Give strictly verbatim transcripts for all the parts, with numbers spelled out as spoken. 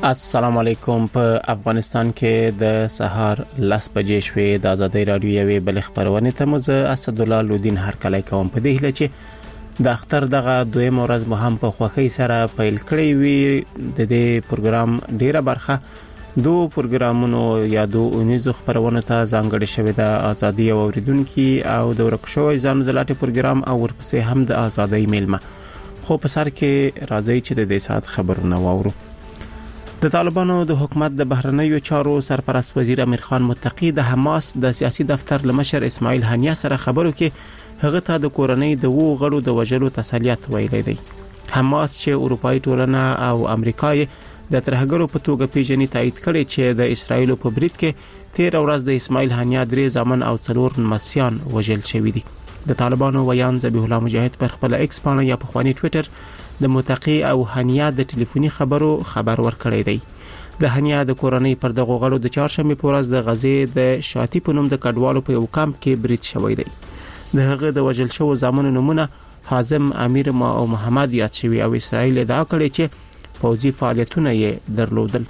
السلام علیکم. په افغانستان کې د سهار لس بجې شوې د آزادۍ رادیو یوې بل خبرونه ته مزه اسد الله لودین هر کله کوم په دې هله چې د اختر دغه دویم ورځ مو هم په خوخي سره پیل کړی وي. د دې پروګرام ډیره برخه دو پروګرامونو یا دو اونیزو خبرونه ته ځانګړې شوې د ازادي او اوریدونکو او د ورکشوي ځانو د لاټي پروګرام او ورپسې هم د ازادۍ میلمه. خو په سر کې راځي چې د دې سات خبرونه واورو. د طالبانو د حکومت د بهرنیو چارو سرپرست وزیر امیر خان متقی د حماس د سیاسي دفتر لمشر اسماعیل هنیه سره خبرو کې هغه ته د کورنۍ د وو غړو د وژلو تسلیت ویلي دی. حماس چې اروپאי ټولنه او امریکای د ترهګرو په توګه پیژنې تایید کړي چې د اسرایل په برید کې تیر ورځ د اسماعیل هنیه درې ځامن او څلور مسیان وژل شوی دي. د طالبانو ویان ذبیح الله مجاهد پر خپل ایکس باندې یا په خواني ټوئیټر د متقی او هنیه د ټلیفوني خبرو خبر ورکړی دی. د هنیه د کورنۍ پر دغه غړو د چهارشنبه په ورځ د غزې د شاتی په نوم د کډوالو په یو کمپ کې برید شوی دی. د هغه د وژل شو زامنو نمونه حازم امیر ما او محمد یاد شوی او اسرائیل ادعا کړې چې پوځي فعالیتونه یې درلودل.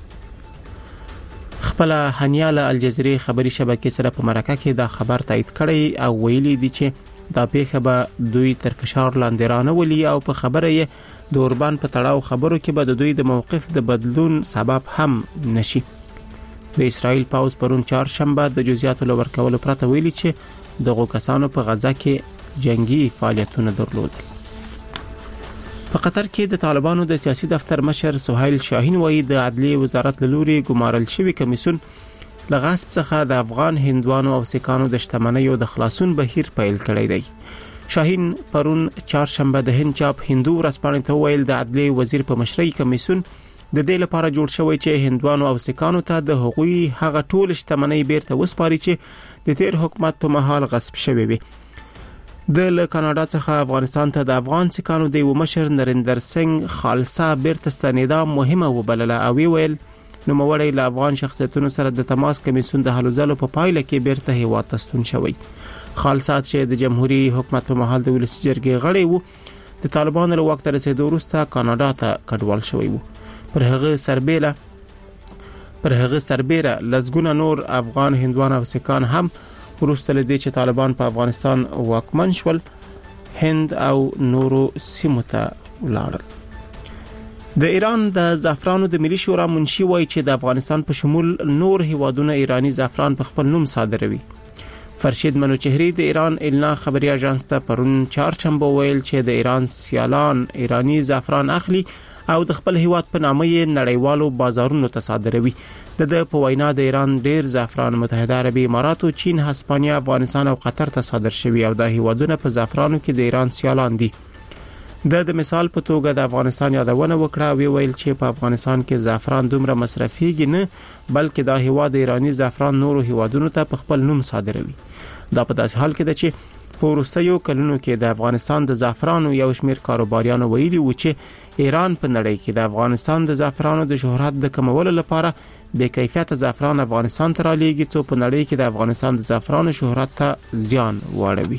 خپل هنیه له الجزیره خبري شبکې سره په مرکه کې دا خبر تایید کړی او ویلي دی چې دا پیښه به دوی تر فشار لاندې رانولي او په خبره یې د اوربان په تړاو خبرو کې به د دوی د موقف د بدلون سبب هم نشي. د اسرائیل پاوز پرون چهارشنبه د جزئیاتو لور کولو پرته ویلي چې دغه کسانو په غزا کې جنگي فعالیتونه درلودل. په قطر کې د طالبانو د سیاسي دفتر مشر سهیل شاهین وایي د عدلیه وزارت لوري ګمارل شوی کمیسون لغاسب څخه د افغان هندوانو او سیکانو د شتمنیو د خلاصون بهیر پیل کړی دی. شاهین پرون چهارشنبه د هند چاپ هندو رسپانې ته ویل د عدلیه وزیر په مشرۍ کمیسون د دې لپاره جوړ شوی چې هندوانو او سیکانو ته د حقوقي هغه ټول شتمنۍ بیرته وسپاري چې د تیر حکومت په مهال غصب شوی وي. د له کاناډا څخه افغانستان ته د افغان سیکانو د یو مشر نریندر سنگ خالصه بیرته ستنیدا مهمه وبلله او ویل نو موړی له افغان شخصیتونو سره د تماس کمیسون د هلو ځلو په پایله کې بیرته هیواد ته ستون شوی. خالصات چې د جمهوریت حکومت په محل د ولسی جرګې غړی وو د طالبانو له وخت رسیدو وروسته کاناډا ته کډوال شوی وو. پر هغه سربېله پر هغه سربېره لزګونه نور افغان هندوان او سیکان هم وروسته لدی چې طالبان په افغانستان واکمن شول هند او نورو سیمو ته ولاړل. د ایران د زعفرانو د ملي شورا منشي وایي چې د افغانستان په شمول نور هیوادونه ایرانی زعفران په خپل نوم صادروي. فرشید منوچهری د ایران النا خبري اژانس ته پرون چهارشنبه ویل چې د ایران سیالان ایرانی زعفران اخلي او د خپل هیواد په نامه یې نړیوالو بازارونو ته صادروي. د د په وینا د ایران ډیر زعفران متحده عربی امارات او چین، هسپانیا، افغانستان او قطر ته صادر شوی او د هیوادونو په زعفرانو کې د ایران سیالان دي. د د مثال په توګه د افغانستان یادونه وکړه او ویل چې په افغانستان کې زعفران دومره مصرفيږي نه بلکې د هیواد ایرانی زعفران نورو هیوادونو ته په خپل نوم صادروي. دا په داسې حال کې ده چې په وروستیو کلونو کې د افغانستان د زعفرانو یو شمېر کاروباریانو ویلي و چې ایران په نړۍ کې د افغانستان د زعفرانو د شهرت د کمولو لپاره بې کیفیت زعفران افغانستان ته را لېږي چې په نړۍ کې د افغانستان د زعفرانو شهرت ته زیان واړوي.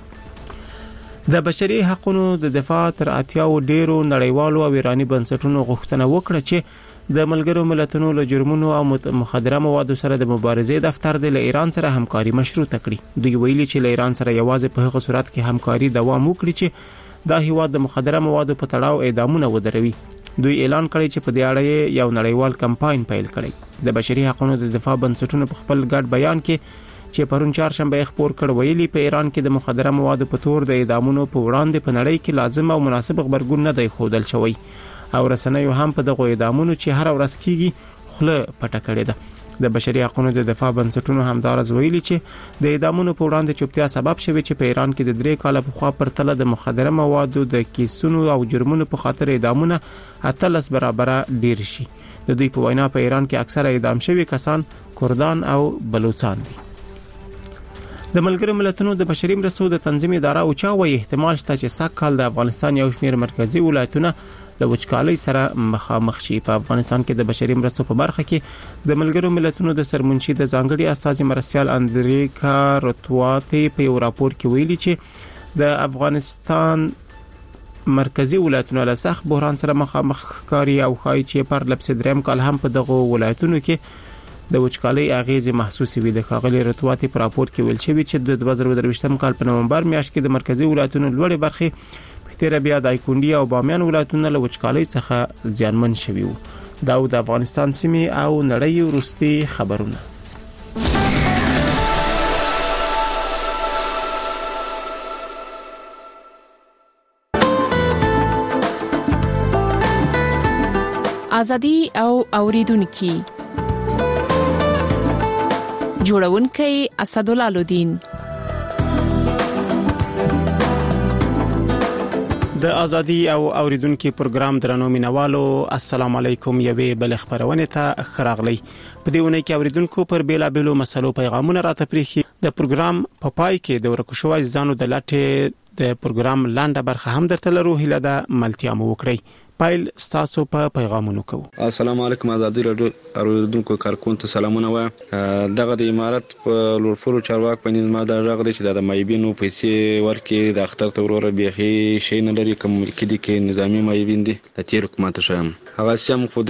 د بشري حقوقو د دفاع تر اتیاو ډیرو نړیوالو او ایرانی بنسټونو غوښتنه وکړه چې د ملګرو ملتونو له جرمونو او مخدره موادو سره د مبارزې دفتر د ایران سره همکاري مشروطه کړي. دوی ویلي چې له ایران سره یوازې په هغه صورت کې همکاري دوام وکړي چې دا هیواد د مخدره موادو په تړاو اعدامونه ودروي. دوی اعلان کړی چې په دې اړه یو نړیوال کمپاین پیل کړي. د بشري حقوقو د دفاع بنسټونو په خپل ګډ بیان کې چې پرون چهارشنبه خبر کړ ویلي په ایران کې د مخدره موادو په تور د اعدامونو په وړاندې په نړۍ کې لازم او مناسب خبرګون نه دی خودل شوی او رسنیو هم په دغه اعدامونو چې هر ورځ کیږي خله پټه کړې ده. د بشري حقوقو د دفاع بنسټونو همدارز ویلي چې د اعدامونو په وړاندې چوپتیا سبب شوی چې په ایران کې د درې کال په خوا پر تله د مخدره موادو د کیسونو او جرمونو په خاطر اعدامونه اتلس برابر ډیر شي. د دوی په وینا په ایران کې اکثره اعدام شوی کسان کردان او بلوچستان دي. د ملګرو ملتونو د بشري مرستو د تنظیم اداره او چا وایي احتمال شته چې سږ کال د افغانستان یو شمېر مرکزی ولایتونه له وچکالۍ سره مخامخ شي. په افغانستان کې د بشري مرستو په برخه کې د ملګرو ملتونو د سرمنشي د ځانګړي استازي مرسیال اندریکا رتواتی په یو راپور کې ویلي چې د افغانستان مرکزی ولایتونو له سخت بحران سره مخامخ ښکاري او ښایي چې پر لپس دریم کال هم په دغه ولایتونو کې د وچکالۍ اغیزې محسوسې وي. د ښاغلي رتواتي په راپور کې ویل شوی چې د دوه زره درویشتم کال په نومبر میاشت کې د مرکزی ولایتونو لوړې برخې په تیر بیا د دایکنډي او بامیان ولایتونو له وچکالۍ څخه زیانمن شوي وو. دا د افغانستان سیمې او نړۍ وروستي خبرونه. ازادي او اوریدونکو جوړونکي اسدالله لودین. د ازادي او اوریدونکو پروګرام درنو مینوالو السلام علیکم. یوې بل خبرونه ته خراغلی. په دې ونه کې اوریدونکو پر بیلا بیلو مسلو پیغامونه راته پریخي. د پروګرام په پای کې د ورکوشوي ځانو د لاټه د پروګرام لاندې برخه هم درته لرو. هله د ملتیا مو وکړي. پایل ستاسو په پیغامونو کو. السلام علیکم ازادي رادیو اوریدونکو کارکون ته سلامونه وایم. دغه د امارات په لورفورو چارواک په نظام دا راغلی چې د مایبینو پیسې ورکې د اختر ته وروره بيخي شي نه لري کوم کې دي کې نظامی مایبین دي د تیر حکومت شوم هغه سم خو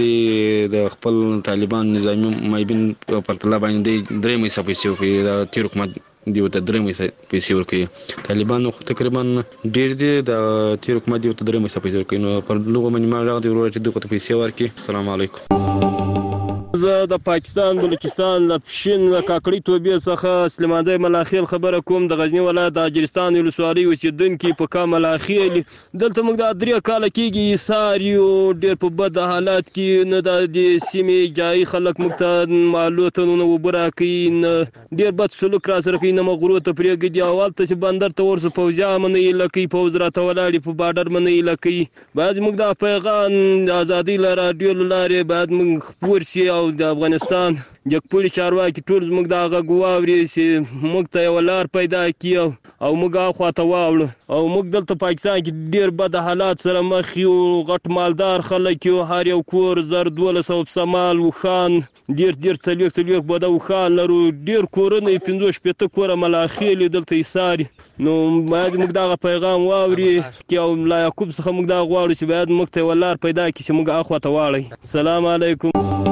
د خپل طالبان نظامی مایبین په طلب باندې درې مې سپېسیو کې د تیر حکومت دیو ته درې مې پیسې ورکړي. طالبان خو تقریبا ډېر دي د تیر حکومت دیو ته درې مې پیسې ورکړي. نو پر لوګو باندې ما راغلی ورور چې دغه پیسې ورکړي. السلام علیکم. زه د پاکستان بلوچستان له پښین له کاکړی توبې څخه سلیمانده ملاخیل خبره کوم. د غزنی ولایت د اجرستان ولسوالۍ اوسیدونکو په کام ملاخیل دلته موږ د درې کال کېږي ساریو ډېر په بد حالات کې نه د سیمې جای خلک موږ ته معلوماتونه وبره کوي نه ډېر بد سلوک را سره کوي نه مغرور ته پرېږدي. اول ته چې بندر ته ورسو پوځیا منې لکې پوز را ته ولاړې په بارډر منې لکې. باید موږ د پیغام د ازادي لاره رادیو لاره باید موږ خبر شي او د افغانستان جګپوړي چارواکي ټول موږ دا غواوري چې موږ ته یو لار پیدا کیو او موږ اخواته واوړو او موږ دلته پاکستان کې ډیر بد حالات سره مخ یو. غټ مالدار خلک یو هر یو کور زر دولس او سمال وخان ډیر ډیر څلوي څلوي بده وخان لرو ډیر کورونه پنځه شپته کور ملاخیل دلته ایثار. نو باید موږ دا پیغام واوري چې او لا یعقوب څخه موږ دا غواړو چې باید موږ ته ولار پیدا کړي چې موږ اخواته واړی. السلام علیکم.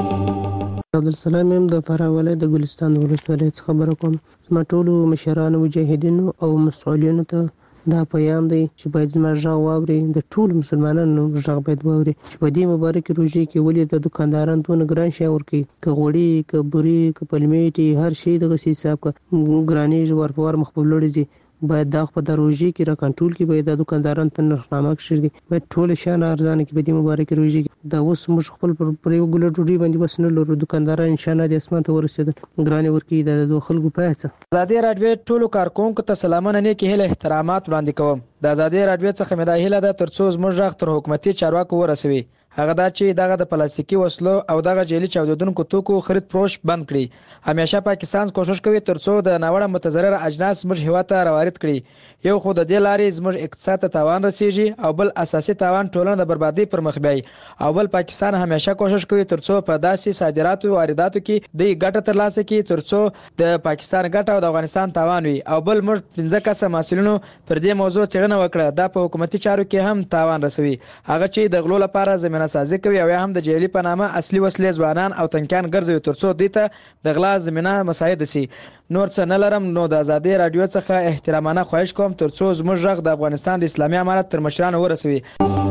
عبدالسلام يم د فراه ولایت د ګلستان ولسوالۍ څخه خبره کوم. زما ټولو مشرانو مجاهدینو او مسؤلینو ته دا پیغام دی چې باید زما غږ واوري. د ټولو مسلمانانو غږ باید واوري چې په دې مبارک روزي کې ولې د دکاندارانو دونه ګران شي ورکي که غوړي که بوري که پلمیټي هر شي دغه حساب کا ګرانې ورپور مخبل لري دي. باید دا په دروژې کې را کنټرول کې باید د دکاندارانو په نرخنامه کې شر دي. باید ټول شان ارزانه کې په دې مبارک روزي دا اوس موږ خپل پر یو ګل ټوډي باندې بس نه لرو. دکانداران ان شاء الله د اسمان ته ورسېدل ګرانې ورکی د خلکو پاتې. ازادي رادیو ټولو کارکونکو ته سلامونه نه کې هله احترامات وړاندې کوم. د ازادي رادیو څخه مې دا هیله ده ترڅو زموږ غږ تر حکومتي چارواکو ورسوي. هغه دا چې دغه د پلاستیکي وسلو او دغه جیلی چاودیدونکو توکو خرید فروش بند کړي. همیشه پاکستان کوشش کوي ترڅو د ناوړه متضرر اجناس موږ هیواد ته راوارد کړي. یو خو د دې لارې زموږ اقتصاد ته تاوان رسیږي او بل اساسي تاوان ټولنه د بربادي پر مخ بیاي. او بل پاکستان همیشه کوشش کوي ترڅو په داسې صادراتو او وارداتو کې د ګټه ترلاسه کړي ترڅو د پاکستان ګټه او د افغانستان تاوان وي. او بل موږ پنځه کسه مسؤلینو پر دې موضوع څېړنه وکړه. دا په حکومتي چارو کې هم تاوان رسوي. هغه چې د غلو لپاره زمينه سازي کوي او هم د جیلی په نامه اصلي وسلې ځوانان او تنکان ګرځوي ترڅو دوی ته د غلا زمينه مساعد شي. نور څه نه لرم نو د ازادي رادیو څخه احترامانه خواهش کوم ترڅو زموږ غږ د افغانستان د اسلامي امارت تر مشرانو ورسوي.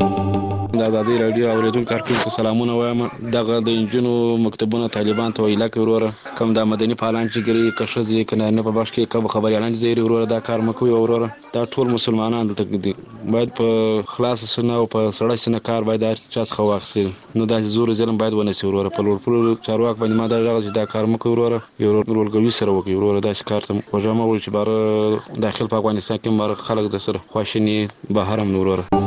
د ازادي رادیو اوریدونکو کارکونکو ته سلامونه وایم. دغه د انجونو مکتبونه طالبان ته ویلا کوي وروره کوم د مدني فعالان چې ګری کښځي کنه نه په باش کې کوم خبريالان زیری وروره دا کار مکوي وروره. دا ټول مسلمانان دلته دي باید په خلاص سنه او په سړی سنه کار باید چا څخه واخلي. نو دا زور ظلم باید ونه سي وروره. په لور په چارواک باندې ما دا راغلی دا کار مکوي وروره. یو ورولګوي سره وکي وروره. دا کار ته وجامه ول چې بار داخل په افغانستان کې مر خلک د سره خواشني بهرم وروره.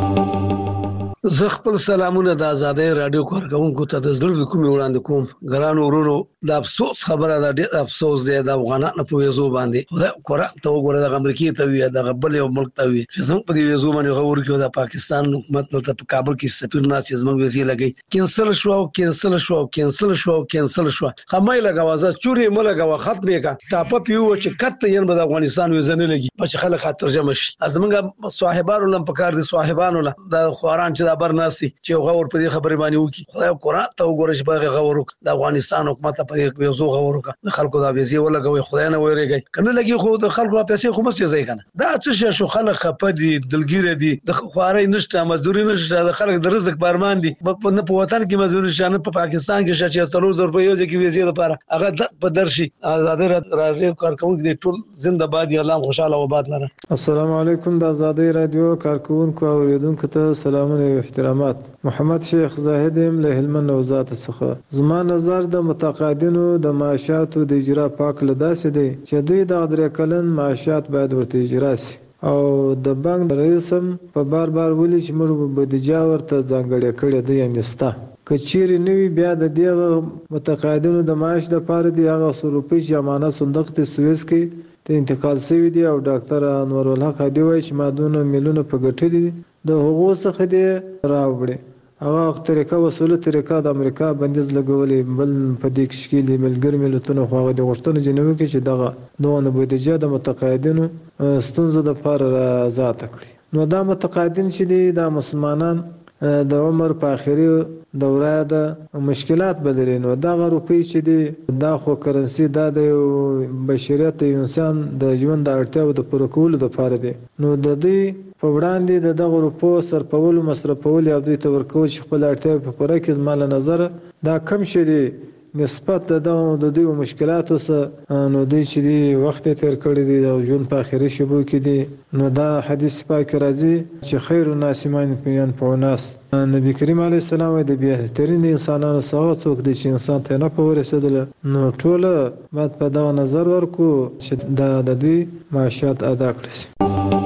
زه خپل سلامونه د ازادي رادیو کارکونکو ته د زړه کومې وړاندې کوم. ګرانو ورونو د افسوس خبره ده، ډېر افسوس دی د افغانانو په ویزو باندې. خدای قرآن ته وګوره، د امریکای ته وي، د بل یو ملک ته وي چې زموږ په دې ویزو باندې غور کوي. د پاکستان حکومت نو په کابل کې سفیر نه چې زموږ ویزې لګي کینسل شو او کینسل شو او کینسل شو او کینسل شو. خمای لګاوازه چوري ملګاوه ختمه کا ټاپ پیو چې کته ین د افغانستان ویزه نه لګي چې خلک ترجمه شي. زموږ صاحبانو لم پکار دي، صاحبانو له د خواران چې د برناسي چې غور په دې خبرې باندې وکي. خدای قرآن ته وګوره چې باغ غور وک د افغانستان حکومت په دې ویزو غور وک د خلکو د ویزې ولګوي. خدای نه ویریږي کنه لګي خو د خلکو پیسې خو مست ځای کنه. دا څه شو خلک خپه دي، دلګیره دي، د خواري نشته، مزدوري نشته، د خلک د رزق بارمان دي. په په وطن کې مزدوري شانه په پاکستان کې شې چې څلور زره روپیه کې ویزې لپاره هغه په درشي آزاد راډیو کارکونکو دي ټول زنده باد یا الله خوشاله و باد لره. السلام علیکم د آزادۍ رادیو کارکونکو او اوریدونکو ته سلامونه او احترامات. محمد شیخ زاهد ام له هلمند وزارت څخه. زما نظر د متقاعدینو د معاشاتو د اجرا پاک لداسې دی چې دوی د درې کلن معاشات باید ورته اجرا شي او د بانک رئیس هم په بار بار ولي چې موږ بودیجه ورته ځانګړې کړې ده یعنې ستا کچيري نوی بیا د دې متقاعدینو د معاش د پاره دی هغه سو روپۍ چې امانت صندوق ته سويس کې ته انتقال شوی دی او ډاکټر انور الحق دی وایي چې مادونه ملیونه په ګټلې د حقوق څخه دی راوړي. هغه طریقه وسوله طریقه د امریکا بندیز لګولې بل په دې کې شکل ملګر ملتونو خو هغه د غوښتنې جنوي کې چې دغه دوه بودیجه د متقاعدینو ستونزه د پاره آزاد کړي. نو دا متقاعدین چې دي د مسلمانان د عمر په اخري دوره د مشکلات بدلې نو دا روپی چې دی دا خو کرنسي دا د بشریت انسان د ژوند د اړتیاو د پوره کولو لپاره دی. نو د دوی په وړاندې د دغه روپو صرفولو مصرفول او دوی ته ورکول چې خپل اړتیاو په پوره کې زما له نظر دا کم شي دی نسبت د د دوی مشکلاتو سره. نو دوی چې دی وخت تیر کړی دی او ژوند په اخري شبو کې دی نو دا حدیث پاک راځي چې خیر الناس من ينفع الناس. نبی کریم علیه السلام د بهترین انسانانو څخه څوک دی چې انسان ته نه په ورسېدل. نو ټول باید په دا نظر ورکو چې دا د دوی معاشات ادا کړي.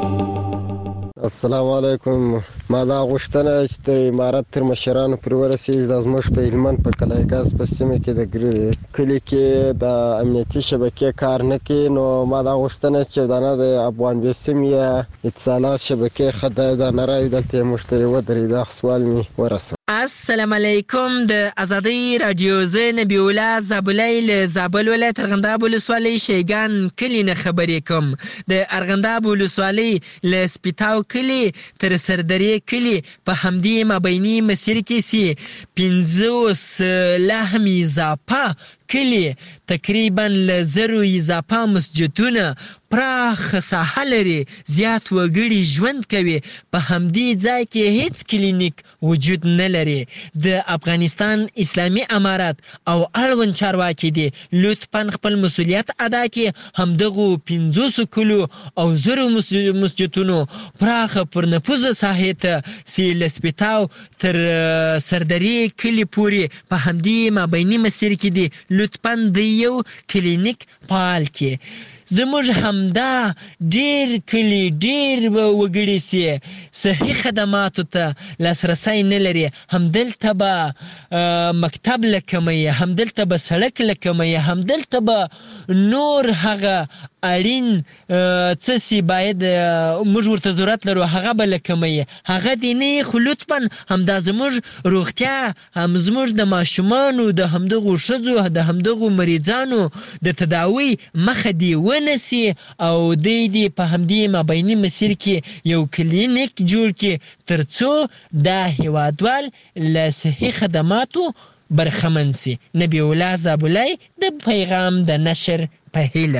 السلام علیکم. ما دا غوښتنه چې تر امارت تر مشرانو پر ورسېږي د زموږ په هلمند په کلایګاز په سیمه کې د کلي کې د امنیتي شبکې کار نه کوي. نو ما دا غوښتنه چې دا نه د افغان بیسیم یا اتصالات شبکې خدای دا نه راوي دلته مشتری ودرې دا سوال مې ورسوه. السلام علیکم. د آزادۍ رادیو زه نبی الله زابلی له زابل ولایت ارغنداب ولسوالۍ شیګان کلي نه خبرې کوم. د ارغنداب ولسوالۍ له سپیتاو کلي تر سردرې کلي په همدې مابیني مسیر کې سي پنځوس لهم اضافه کلي تقریبا له زرو اضافه مسجدونه پراخ ساحه لري، زیات وګړي ژوند کوي. په همدې ځای کې هیڅ کلینیک وجود نه لري. د افغانستان اسلامي امارات او اړوند چارواکي دي لطفا خپل مسؤلیت ادا کړي. همدغو پنځوسو کلو او زرو مسجدونو پراخ پرنفوذ ساحې ته سي له سپیتاو تر سردرې کلي پورې په همدې مابیني مسیر کې دي لطفا د یو کلینیک فعال کړي. زموږ همدا ډیر کلی ډیر وګړي سي صحي خدماتو ته لاسرسی نه لري. همدلته به مکتب لکمي، همدلته به سړک لکمي، همدلته به نور هغه اړین څه سي باید موږ ورته ضرورت لرو هغه به لکمي هغه دی نه. خو لطفا همدا زموږ روغتیا هم زموږ د ماشومانو د همدغو ښځو د همدغو مریضانو د تداوی مخه دی ونسي او دی دی په همدې مابیني مسیر کې یو کلینیک جوړ کړي ترڅو دا هیوادوال له صحي خدماتو برخمن سي. نبی الله زابلی د پیغام د نشر په هیله.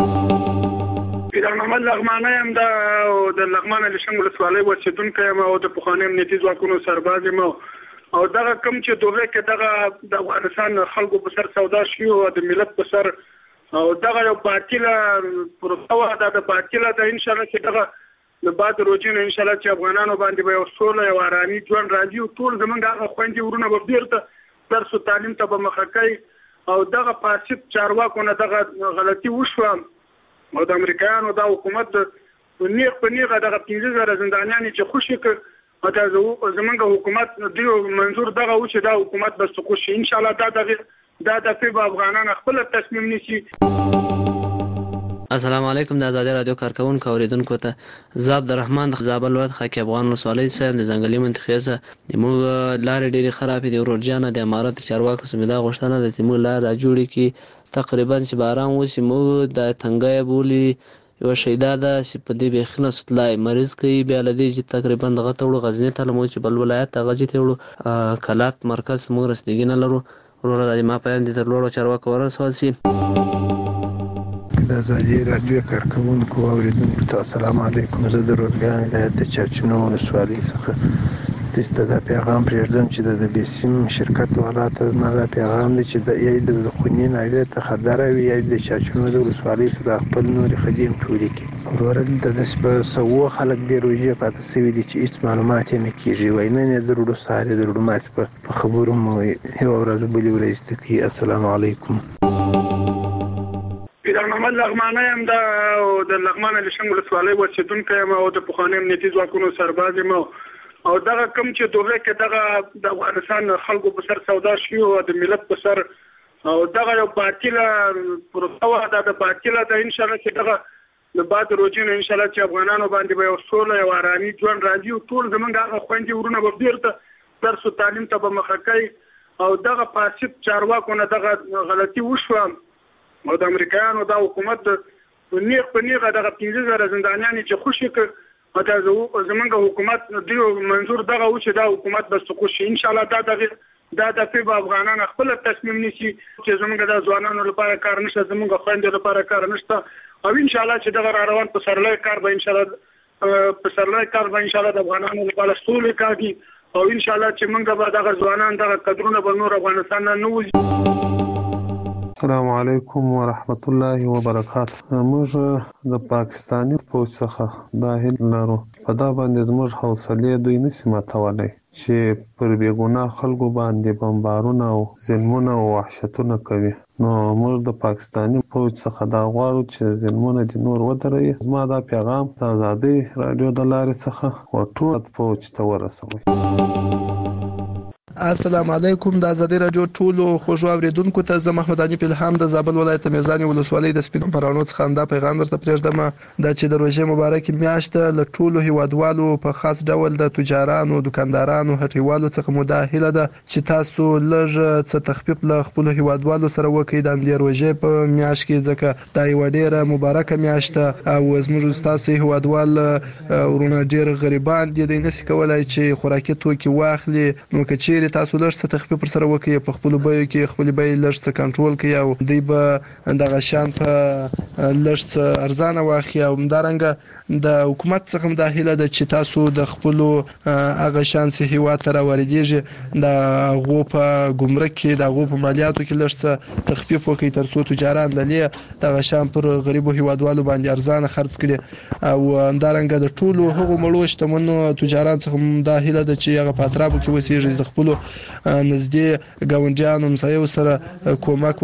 پیران محمد لغمانی هم د لغمان لشنګ ولسوالۍ اوسېدونکی یم او د پخواني امنیتي ځواکونو سرباز یم او دغه کوم چې دوره کې دغه د افغانستان خلکو په سر سودا شوي او د ملت په سر او دغه یو باطله پروسه وه دا د باطله ده. انشاءالله چې دغه د بعد روجي نه انشاءالله چې افغانانو باندې به یو سوله یو ارامي ژوند راځي او ټول زمونږ هغه خویندې ورونه به بېرته درس و تعلیم ته به مخه کوي او دغه فاسد چارواکو نه دغه غلطي وشوه او د امریکایانو دا حکومت نیغ په نیغه دغه پنځه زره زندانیانې چې خوشي کړ او زمونږ حکومت دوی منظور دغه و چې دا حکومت به سقوط شي. انشاءالله دا دغه دا دفعه به افغانان خپل تصمیم نیسي. السلام علیکم د آزادي رادیو کارکونکو اوریدونکو ته زه عبدالرحمن د زابل ولایت خاکی افغان ولسوالۍ صاحب د ځنګلي منطقې څخه د موږ لارې ډېرې خرابې دي. ورور جانه د امارت چارواکو څخه مې دا غوښتنه ده چې موږ لار راجوړې کړي تقریبا چې باران وشي. موږ د تنګی بولي یوه شیدا ده چې په دې بیخي نه سوتلای مریض کوي. بیا له دې چې تقریبا دغه ته وړو غزني ته لمو چې بل ولایت هغه چې ته وړو کلات مرکز موږ رسیدګي نه لرو. وروره د ما پیام دې تر لوړو چارواکو ورسول شي. د آزادي رادیو کارکونکو اوریدونکو ته السلام علیکم. زه د روزګان ولایت د چرچینو ولسوالۍ څخه تاسو ته دا پیغام پرېږدم چې د بیسیم شرکت والا ته ما دا پیغام دی چې د یی د خونی ناوې ته خبره وي یا د چرچینو د ولسوالۍ څخه د خپل نوري خدیم ټولې کی وروره دلته د سپه سو خلک به روزي پاتې سوي دي چې هیڅ معلومات نه کیږي. وای نه نه درودو ساري درودو ما په خبرو مو یو ورځ بلی ورځ ته. السلام علیکم. پیران محمد لغمانی هم د لغمان لشن ولسوالۍ اوسېدونکی یم او د پخواني امنیتي ځواکونو سرباز یم او دغه کوم چې دوغه کې دغه د افغانستان خلکو په سر سودا شي او د ملت په سر او دغه یو باطله پروسه وه. دا د باطله ده انشاءالله چې دغه د بعد روجي نه انشاءالله چې افغانانو باندې به یو سوله یو ارامي ژوند راځي او ټول زموږ هغه خویندې ورونه به بېرته درس و تعلیم ته به مخه کوي او دغه فاسد چارواکو نه دغه غلطي وشوه او د امریکایانو دا حکومت نیغ په نیغه دغه پنځه زره زندانیان چې خوشي کړ او دا زمونږ حکومت دیو منظور دغه و چې دا حکومت به سقوط شي. انشاءالله دا دغه دا دفعه به افغانان خپل تصمیم نیسي چې زمونږ د ځوانانو لپاره کار نشته زمونږ خویندو لپاره کار نشته او انشاءالله چې دغه را روان په سرلوی کار به انشاءالله په سرلوی کار به انشاءالله د افغانانو لپاره سولې کاږي او انشاءالله چې موږ به دغه ځوانان دغه قدرونه به نور افغانستان نه وځي. السلام علیکم ورحمت الله وبرکاته. موږ د پاکستاني فوج څخه دا هیله لرو په دا باندې زموږ حوصلې دوی نشي ماتولی چې پر بېګناه خلکو باندې بمبارونه او ظلمونه او وحشتونه کوي. نو موږ د پاکستاني فوج څخه دا غواړو چې ظلمونه دې نور ودروي. زما دا پیغام د آزادۍ راډیو د لارې څخه ټول فوج ته ورسوئ. السلام علیکم. د آزادۍ راډیو ټولو خوږو اوریدونکو ته زه محمد علي الهام د زابل ولایت میزان ولسوالۍ د سپینو پرانو څخه دا پیغام درته پرېږدم دا چې د روژې مبارکې میاشت له ټولو هیوادوالو په خاص ډول د تجارانو دکاندارانو هټیوالو څخه مو دا هیله ده چې تاسو لږ څه تخفیف له خپل هیوادوالو سره وکړئ د همدې روژې په میاشت کې ځکه دا یوه ډېره مبارکه میاشت او زموږ ستاسو هیوادوال ورونه ډېر غریبان دي دوی نشي کولی چې خوراکي توکي واخلي. نو که چیرې تاسو لږ څه تخفیف پر سره وکړئ په خپلو بیو کې خپلې بیې لږ څه کنټرول کړئ او دوی به دغه شیان په لږ څه ارزانه واخلي او همدارنګه د حکومت څخه هم دا هیله ده چې تاسو د خپلو هغه شیان چې هیواد ته راواردېږي د هغو په ګمرک کې د هغو په مالیاتو کې لږ څه تخفیف وکړئ تر څو تجاران له دې دغه شیان پر غریبو هیوادوالو باندې ارزانه خرڅ کړي او همدارنګه د ټولو هغو مړو شتمنو تجاران څخه هم دا هیله ده چې هغه په اطرافو کې اوسېږي د خپلو نږدې ګاونډیانو همسایو سره کومک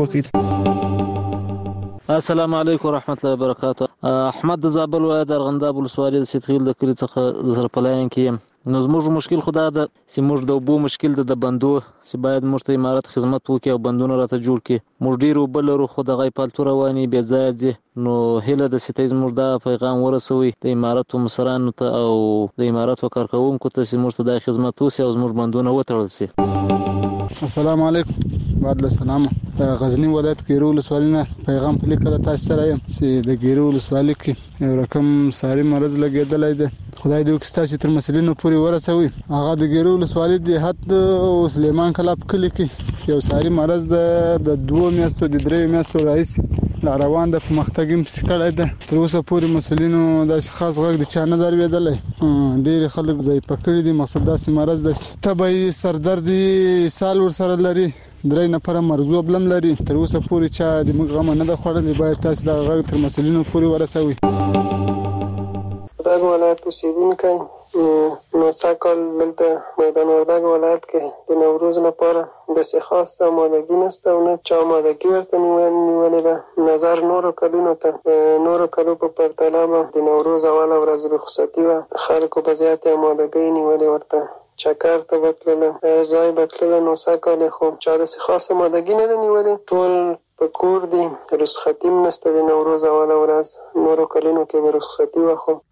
وکړي. السلام علیکم ورحمت الله وبرکاته. احمد د زابل ولایت ارغنداب ولسوالۍ د سیدخیل د کلي څخه د سرپلاین کې یم. نو زموږ مشکل خو دا ده چې موږ د اوبو مشکل ده د بندو چې باید موږ ته امارت خدمت وکړي او بندونه راته جوړ کړي. موږ ډېر اوبه لرو خو دغه یې پالتو روانې بې ځایه ځي. نو هیله ده چې ته زموږ دا پیغام ورسوئ د امارتو مشرانو ته او د امارتو کارکوونکو ته چې موږ ته دا خدمت وشي او زموږ بندونه وتړل شي. السلام علیکم. بعد له سلامه غزنی ولایت ګیرو ولسوالۍ نه پیغام په لیکه تاسو سره یم چې د ګیرو ولسوالۍ کې یو رقم ساري مرض لګېدلی دی. خدای دې وکړي ستاسو تر مسلینو پورې ورسوي. هغه د ګیرو ولسوالۍ د حد او سلیمان کلاب کلي کې یو ساري مرض د دوه میاشتو د درې میاشتو راهیسې لا روان ده په مختګیم پسې کړی ده. تر اوسه پورې مسلینو داسې خاص غږ د چا نه درلودلی. ډېر خلک ضعیفه کړي دي. مقصد داسې مرض ده چې تبه سردرد سال ورسره لري درې نفره مرغوب لم لري. تر اوسه پورې چا د موږ غم نه ده خوړلې. باید تاسو دا غږ تر مسلینو پورې ورسوي. وردګ ولایت اوسېدونکی نو څه کال دلته میدان وردګ ولایت کې د نوروز لپاره داسې خاصه آمادګي نشته او نه چا آمادګي ورته نیولې ده. نظر نورو کلونو ته نورو کلو په پرتله به د نوروز اوله ورځ رخصتي وه. خلکو په زیاتې آمادګۍ نیولې ورته چکر ته بتلله هر ځای بتلله نو سږ کال خو چا داسې خاصه مادګي نه ده نیولې ټول په کور دي رخصتي هم نشته د نوروز اوله ورځ نورو کلونو کې به رخصتي وه خو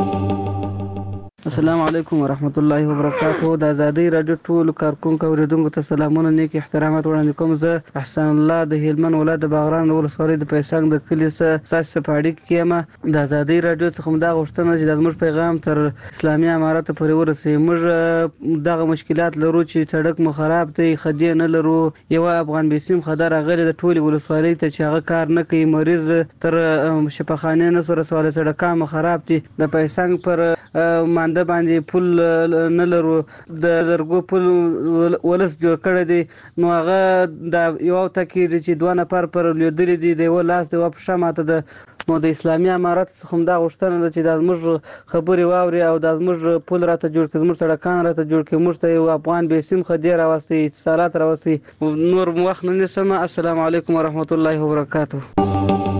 السلام علیکم ورحمت الله وبرکاتہ د ازادي رادیو ټول کارکونکو اوریدونکو ته سلامونه نیک احترامات وړاندې کوم زه احسان الله د هلمند ولایت د باغران ولسوالۍ د پیسنګ د کلي څخه ساسه پاړی کېما د ازادي رادیو څخه موږ د غوښتنه چې د موږ پیغام تر اسلامي امارات پورې ورسوي موږ دغه مشکلات لرو چې سړک مو خراب دی خدي نه لرو یو افغان بیسیم خدای راغلی د ټولي ولسوالۍ ته چې هغه کار نه کوي مریض تر شفاخانه نه سره سوال سړکان مو خراب دي د پیسنګ پر مانده باندې پل نه لرو د لرګو پل ولس جوړ کړی دی نو هغه د یو تکیر چې دوه نفر پر لیدل دي د یو لاس د واپښه ماته د نو د اسلامي امارات څخه دا غوښتنه ده چې د موږ خبرې واوري او د موږ پل راته جوړ کړي موږ سړکان راته جوړ کړي موږ ته یو افغان بیسیم خدای راوستي اتصالات راوستي نور وخت نه نسم السلام علیکم ورحمت الله وبرکاته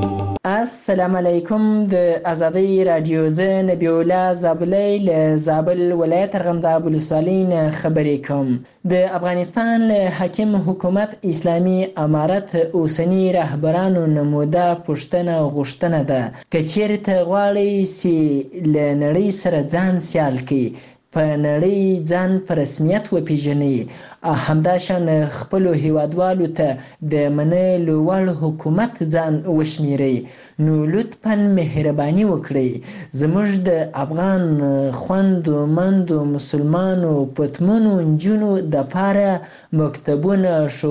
السلام علیکم د ازادي رادیو زه نبی الله زابلی له زابل ولایت ارغنداب ولسوالۍ نه خبرې کوم د افغانستان له حاکم حکومت اسلامي امارت اوسنی رهبرانو نموده پښتنه غوښتنه ده که چیرته غواړي چې له نړۍ سره ځان سیال کړي په نړۍ ځان په رسمیت وپیژني همداشان خپلو هیوادوالو ته د منلو وړ حکومت ځان وشمیري نو لطفا مهرباني وکړئ زموږ د افغان خویندو مندو مسلمانو پتمنو نجونو دپاره مکتبونه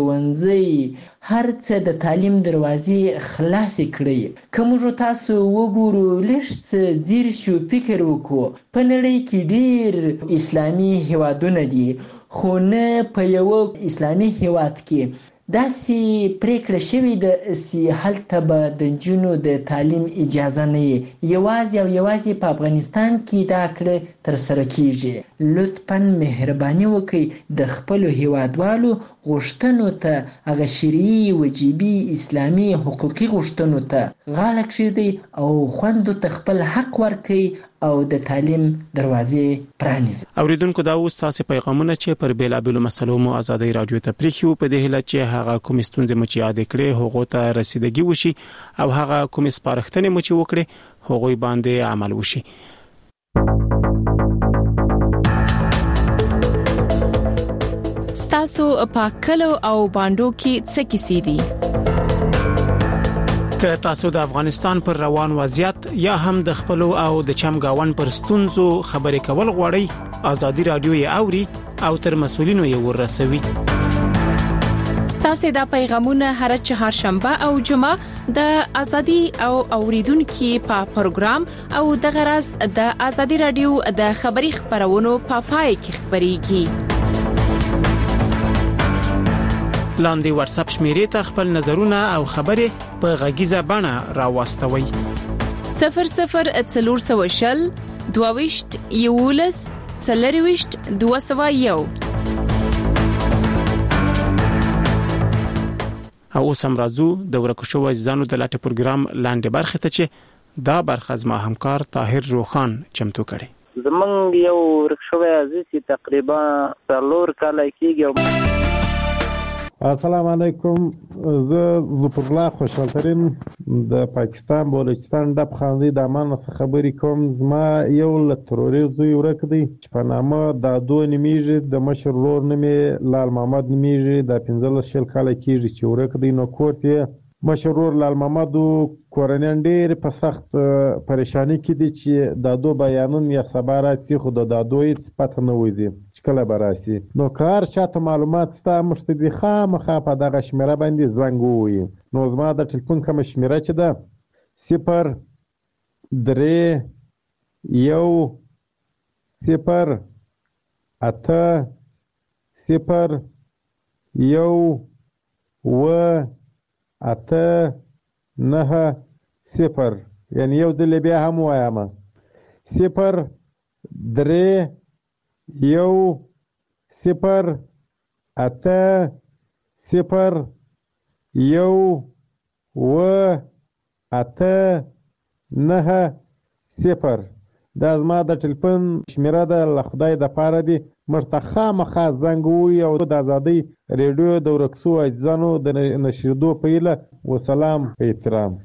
ښوونځي هر څه د تعلیم دروازې خلاصې کړئ که موږ تاسو وګورو لږ څه ځیر شو فکر وکړو په نړۍ کې ډیر اسلامي هیوادونه دي خو نه په یو اسلامي هیواد کې داسې پریکړه شوې ده چې هلته به د نجونو د تعلیم اجازه نه وي یوازې او یوازې په افغانستان کې دا کړه ترسره کیږي لطفا مهرباني وکړئ د خپلو هیوادوالو غوښتنو ته هغه شرعي وجیبي اسلامي حقوقي غوښتنو ته غاړه کېږدئ او خویندو ته خپل حق ورکړئ او د تعلیم دروازې پرانیزي اوریدونکو دا اوس تاسو پیغامونه چې پر بیلابلو مسلو مو ازادي رادیو ته پریښو په دې هله چې هغه کوم ستونزې مو چې یاد کړې هغه ته رسیدګي وشي او هغه کوم سپارښتنې مو چې وکړي هغه باندې عمل وشي ستاسو په کلو او باندو کې څه کیسې دي که تاسو د افغانستان پر روان وضعیت یا هم د خپل او د چمګاون پر ستونزو خبرې کول غواړئ ازادي رادیو یې اوري او تر مسولینو یې ورسوي ستاسو د پیغامونه هر چهارشنبه او جمعه د ازادي او اوریدونکو په پروګرام او د غرض د ازادي رادیو د خبري خبرونو په پای کې خبريږي لاندې واتس اپ شمیرې ته خپل نظرونه او خبرې په غږیزه بڼه راوستوي صفر صفر څلور سوه شل دوه ویشت یولس څلور ویشت دوه سوه یو او سم راځو د ورکو شو ځانو د لاټ پروګرام لاندې برخه ته چې دا برخه زما همکار طاهر روخان چمتو کړي زمونږ یو ورکشو عزیز تقریبا څلور کال کېږي السلام علیکم زه ظفر الله خوشحال ترین د پاکستان بلوچستان د خاندي د امان څخه خبرې کوم زما یو له تروریزم ورک دی چې په نامه د دوه نیمیږي د مشر لور نومې لال محمد نیمیږي د پنځلس شل کال کېږي چې ورک دی نو کوټه مشرور لال محمد کورنین ډیر په سخت پریشانی کې دي چې د دوه بیانون یا سبا راسي خو د دوی صفات نه وځي کله براسي نو کار چاته معلومات ستا مشته دي خامخا په دغه شمیره باندې زنګ ووي نو زما د ټلیفون کوم شمیره چې ده صفر درې یو صفر اته صفر یو و اته نه صفر یعنی یو دل بیا هم وایم صفر درې یو صفر اته صفر یو و اته نه صفر دا زما د ټلیفون شمیره ده له خدای د پاره دی مرتخه مخه زنګ وي او د ازادۍ ریډیو د ورکسو اجزانو د نشریدو په هیله وسلام په احترام.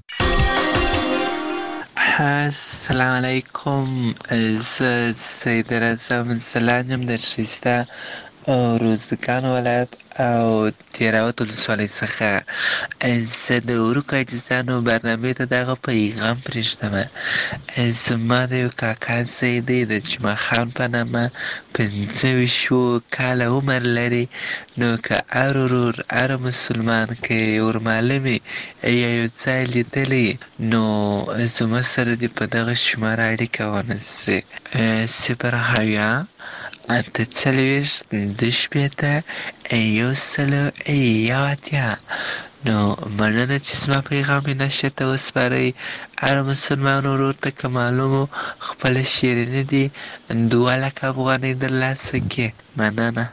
السلام علیکم. زه سید رضا منسلان یم د ښایسته روزګان ولایت او تیراوت ولسوالۍ څخه. زه د ورکو عاجزانو برنامې ته دغه پیغام پرېږدم. زما د یو کاکا زوی دی د جمعه خان په نامه، پنځه ویشت کاله عمر لري. نو که هر ورور هر مسلمان که ورمعلم یا یو ځای لیدلی نو زما سره دې په دغه شماره اړیکه ونیسي: صفر اویا اته څلوېښت دوه شپېته یو سلو یو اتیا. نو مننه چې زما پیغام یې نشر ته وسپارئ. هر مسلمان ورور ته که معلوم خپله شیریني دي دوه لکه افغانۍ ترلاسه کړي. مننه.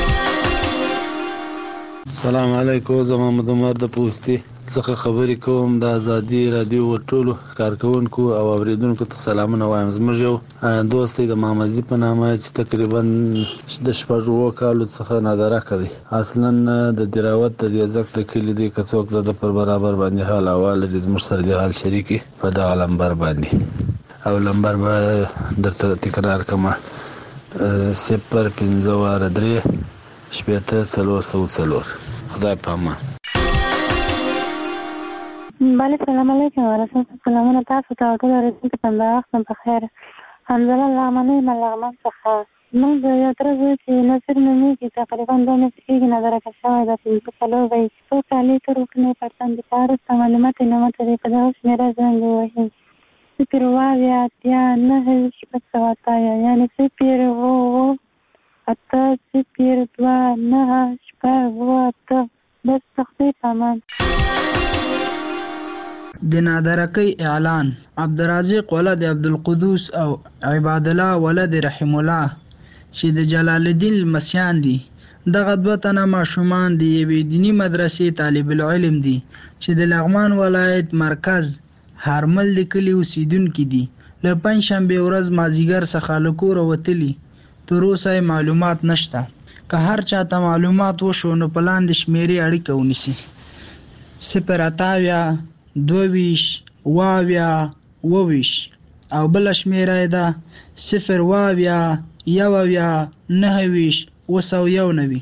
السلام علیکم. زه محمد عمر د پوستي څخه خبرې کوم. د ازادي رادیو ټولو کارکونکو او اوریدونکو ته سلامونه وایم. زموږ یو دوست دی د محمدزي په نامه چې تقریبا د شپږ اووه کالو څخه نادرکه دی. اصلا د دراوت د دیزک د کلي دی. که څوک د پر برابر باندې حال احوال لري زموږ سره د حال شریکي په دغه لمبر باندې، او لمبر به درته تکرار کړم: صفر پنځه واره درې شپېته څلور سوه څلور. خدای په امان. بله سلام علیکم ورحمت سلامونه تاسو ته او ټول اورېدونکو ته د وخت په خیر. حمزله لغمنۍ یم لغمان څخه. موږ د یو تره زوی چې نصیر نومېږي تقریبا دوه میاشتې کېږي نادرکه شوی ده. پنځه څلور به یې څو کالې تر وکړنې پرتن د پاره وروسته معلومات یې نه ماته دی. په دغه شمېره زنګ ووهي: صفر اووه اویا اتیا نهه شپږ سوه اتیا، یعنې صفر اووه اووه اته صفر دوه نهه شپږ اووه اته. بس تخفیف امان. د نادرکۍ اعلان: عبدالرازق ولد عبدالقدوس او عباد الله ولد رحیم الله چې د جلال الدین لمسیان دي. دغه دوه تنه ماشومان د یوې دیني مدرسې طالب العلم دي چې د لغمان ولایت مرکز هرمل د کلي اوسیدونکي دي. له پنجشنبې ورځ مازدیګر څخه له کوره وتلي. تر اوسه معلومات نشته. که هر چاته معلومات وشو نو په لاندې شمېرې اړیکه ونیسي: صفر اته اویا دوه ویشت اووه اویا اووه ویشت، او بله شمېره یې ده صفر اووه اویا یو اویا نهه ویشت اوه سوه یو نوي.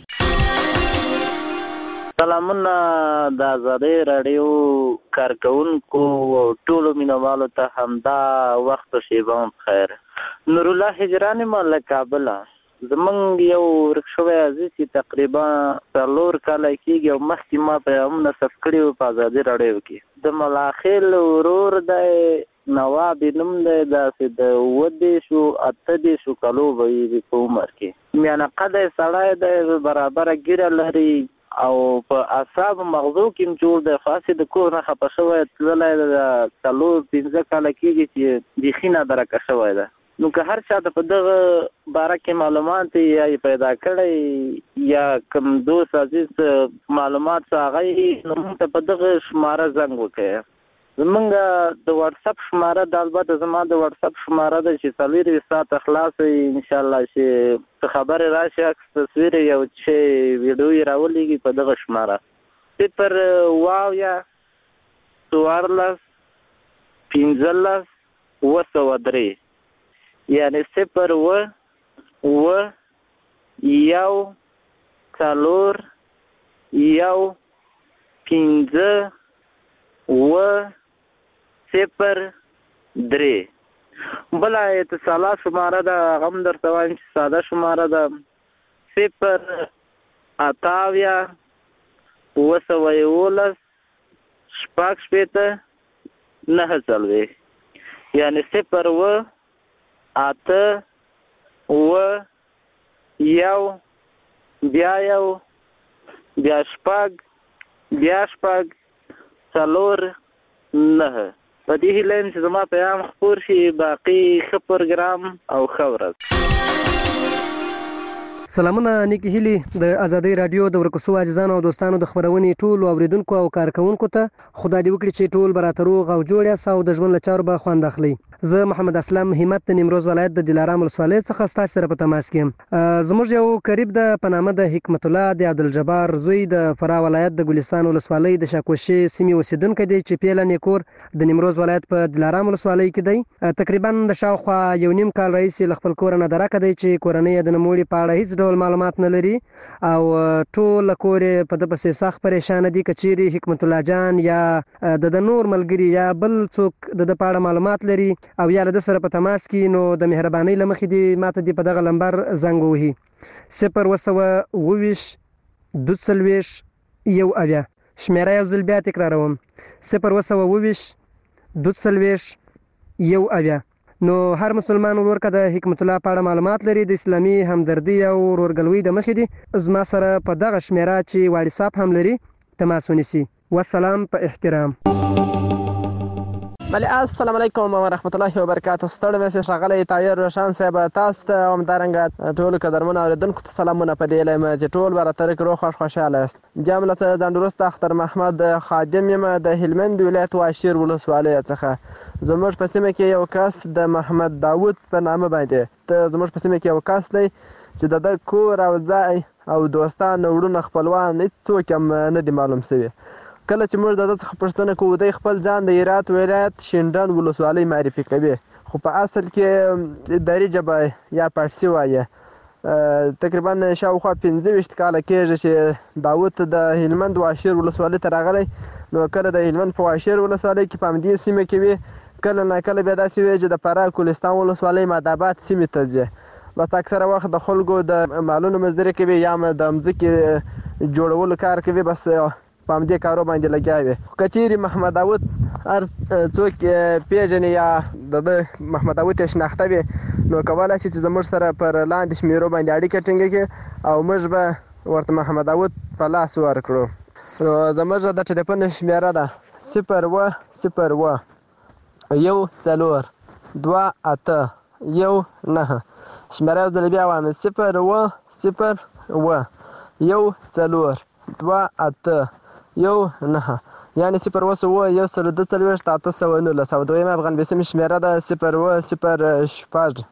سلامونه د ازادۍ راډیو کارکونکو او ټولو مینوالو ته همدا وخت و شیبه په خیر. نورالله هجران یم له کابله. زمونږ یو ورک شوی عزیز چې تقریبا څلور کاله کېږي او مخکې ما پیغام نصب کړی و په ازادي راډیو کې. د ملاخیل ورور دی نواب نوم دی، داسې د اووه دېرشو اته دېرشو کالو به وي په عمر کې. میانه قده سړی دی، برابره ږیره لري او په اعصابو مغزو کې هم جوړ دی. خاصې د کور نه خفه شوی تللی د څلور پنځه کاله کېږي چې بیخي نادرکه شوی ده. نو که هر چا ته په دغه باره کې معلومات یا یې پیدا کړی یا کوم دوست عزیز معلومات څه هغه یې نو موږ ته په دغه شماره زنګ وکړئ. زمونږ د واټساپ شماره د البته زما د واټساپ شماره ده چې څلوېښت ساعته خلاصه وي انشاءالله چې څه خبرې راشي عکس تصویر یو چې ویډیو یې راولېږي په دغه شماره: صفر اووه اویا څوارلس پنځلس اووه سوه درې، یعنې صفر اووه اووه یو څلور یو پنځه اووه صفر درې. بله اتصالات شماره ده هغه هم درته وایم چې ساده شماره ده: صفر اته اویا اووه سوه یولس شپږ شپېته نهه څلوېښت، یعنې صفر اووه اته اووه یو بیا یو بیا شپږ بیا شپږ څلور نهه. په دې هیله یم چې زما پیغام خپور شي. باقي ښه پروګرام او ښه ورځ. سلامونه نیکې هیلې د ازادۍ راډیو د ورکسو عزیزانو او دوستانو د خپرونې ټولو اوریدونکو او کارکونکو ته. خدای دې وکړي چې ټول به راته روغ او جوړ یاست او د ژوند له چارو به خوند اخلئ. زه محمد اسلم همت د نیمروز ولایت د دلارام ولسوالۍ څخه ستاسو سره په تماس کې یم. زموږ یو قریب د په نامه د حکمت الله د عبدالجبار زوی د فراه ولایت د ګلستان ولسوالۍ د شاکوشي سیمې اوسیدونکی دی چې پیله نیکور د نیمروز ولایت په دلارام ولسوالۍ کې دی. تقریبا د شاوخوا یو نیم کال راهیسې له خپل کوره نه درکه دی چې کورنۍ یې د نوموړي په اړه هیڅ ډول معلومات نه لري او ټول کور یې په ده پسې سخت پریشانه دي. که چیرې حکمت الله جان یا د د نور ملګري یا بل څوک د ده په اړه معلومات لري او یا له ده سره په تماس کې نو د مهربانۍ له مخې دې ماته دې په دغه لمبر زنګ ووهي صفر اووه سوه اوويشت دوه څلوېښت یو اویا. شمېره یو ځل بیا تکراروم صفر اووه سوه اوويشت دوه څلوېښت یو اویا. نو هر مسلمان ورور که د حکمت الله په اړه معلومات لري د اسلامي همدردي او ورورګلوۍ د مخې دي زما سره په دغه شمېره چې واټساپ هم لري تماس ونیسي. والسلام په احترام. بله السلام علیکم و رحمت الله وبرکاته. ستړی مې ښاغلی طاهر روشن صاحب تاسو ته همدارنګه ټولو قدرمنو اورېدونکو ته سلامونه په دې هیله یم چې ټول به راتلونکي روغ خوښ خوشحاله یاست. جمله ته ځان وروسته اختر محمد خادم یم د هلمند ولایت واشیر ولسوالۍ څخه. زموږ په سیمه کې یو کس د محمد داود په نامه باندې ته زموږ په سیمه کې یو کس دی چې د ده کور او ځای او دوستان وروڼه خپلوان هېڅوک هم نه دي معلوم شوي. کله چې موږ د ده څخه پوښتنه کوو دی خپل ځان د هرات ولایت شینډنډ ولسوالۍ معرفي کوي خو په اصل کې دري ژبه یا پارسي وایي. تقریبا شاوخوا پنځه ویشت کاله کېږي چې داود د هلمند واشیر ولسوالۍ ته راغلی. نو کله د هلمند په واشیر ولسوالۍ کې په همدې سیمه کې وي کله ناکله بیا داسې وي چې د فراه ګلستان ولسوالۍ ماداباد سیمې ته ځي. بس اکثره وخت د خلکو د مالونو مزدوري کوي یا د مځکې جوړولو کار کوي بس په همدې کارو باندې لګیا وي. که چیرې محمد داود هر څوک پیژني یا د ده محمد داود یې شناخته وي نو کولی شي چې زموږ سره پر لاندې شمېرو باندې اړیکه ټینګه کړي او موږ به ورته محمد داود په لاس ورکړو. نو زموږ د ټلیفون شمېره ده صفر اووه صفر اووه یو څلور دوه اته یو نهه. شمېره یو ځل بیا وایم صفر اووه صفر اووه یو څلور دوه اته یو نهه یعنې صفر اووه سوه یو سل دوه څلوېښت اته سوه نولس. او دویمه افغان بیسیم شمېره ده صفر اووه صفر شپږ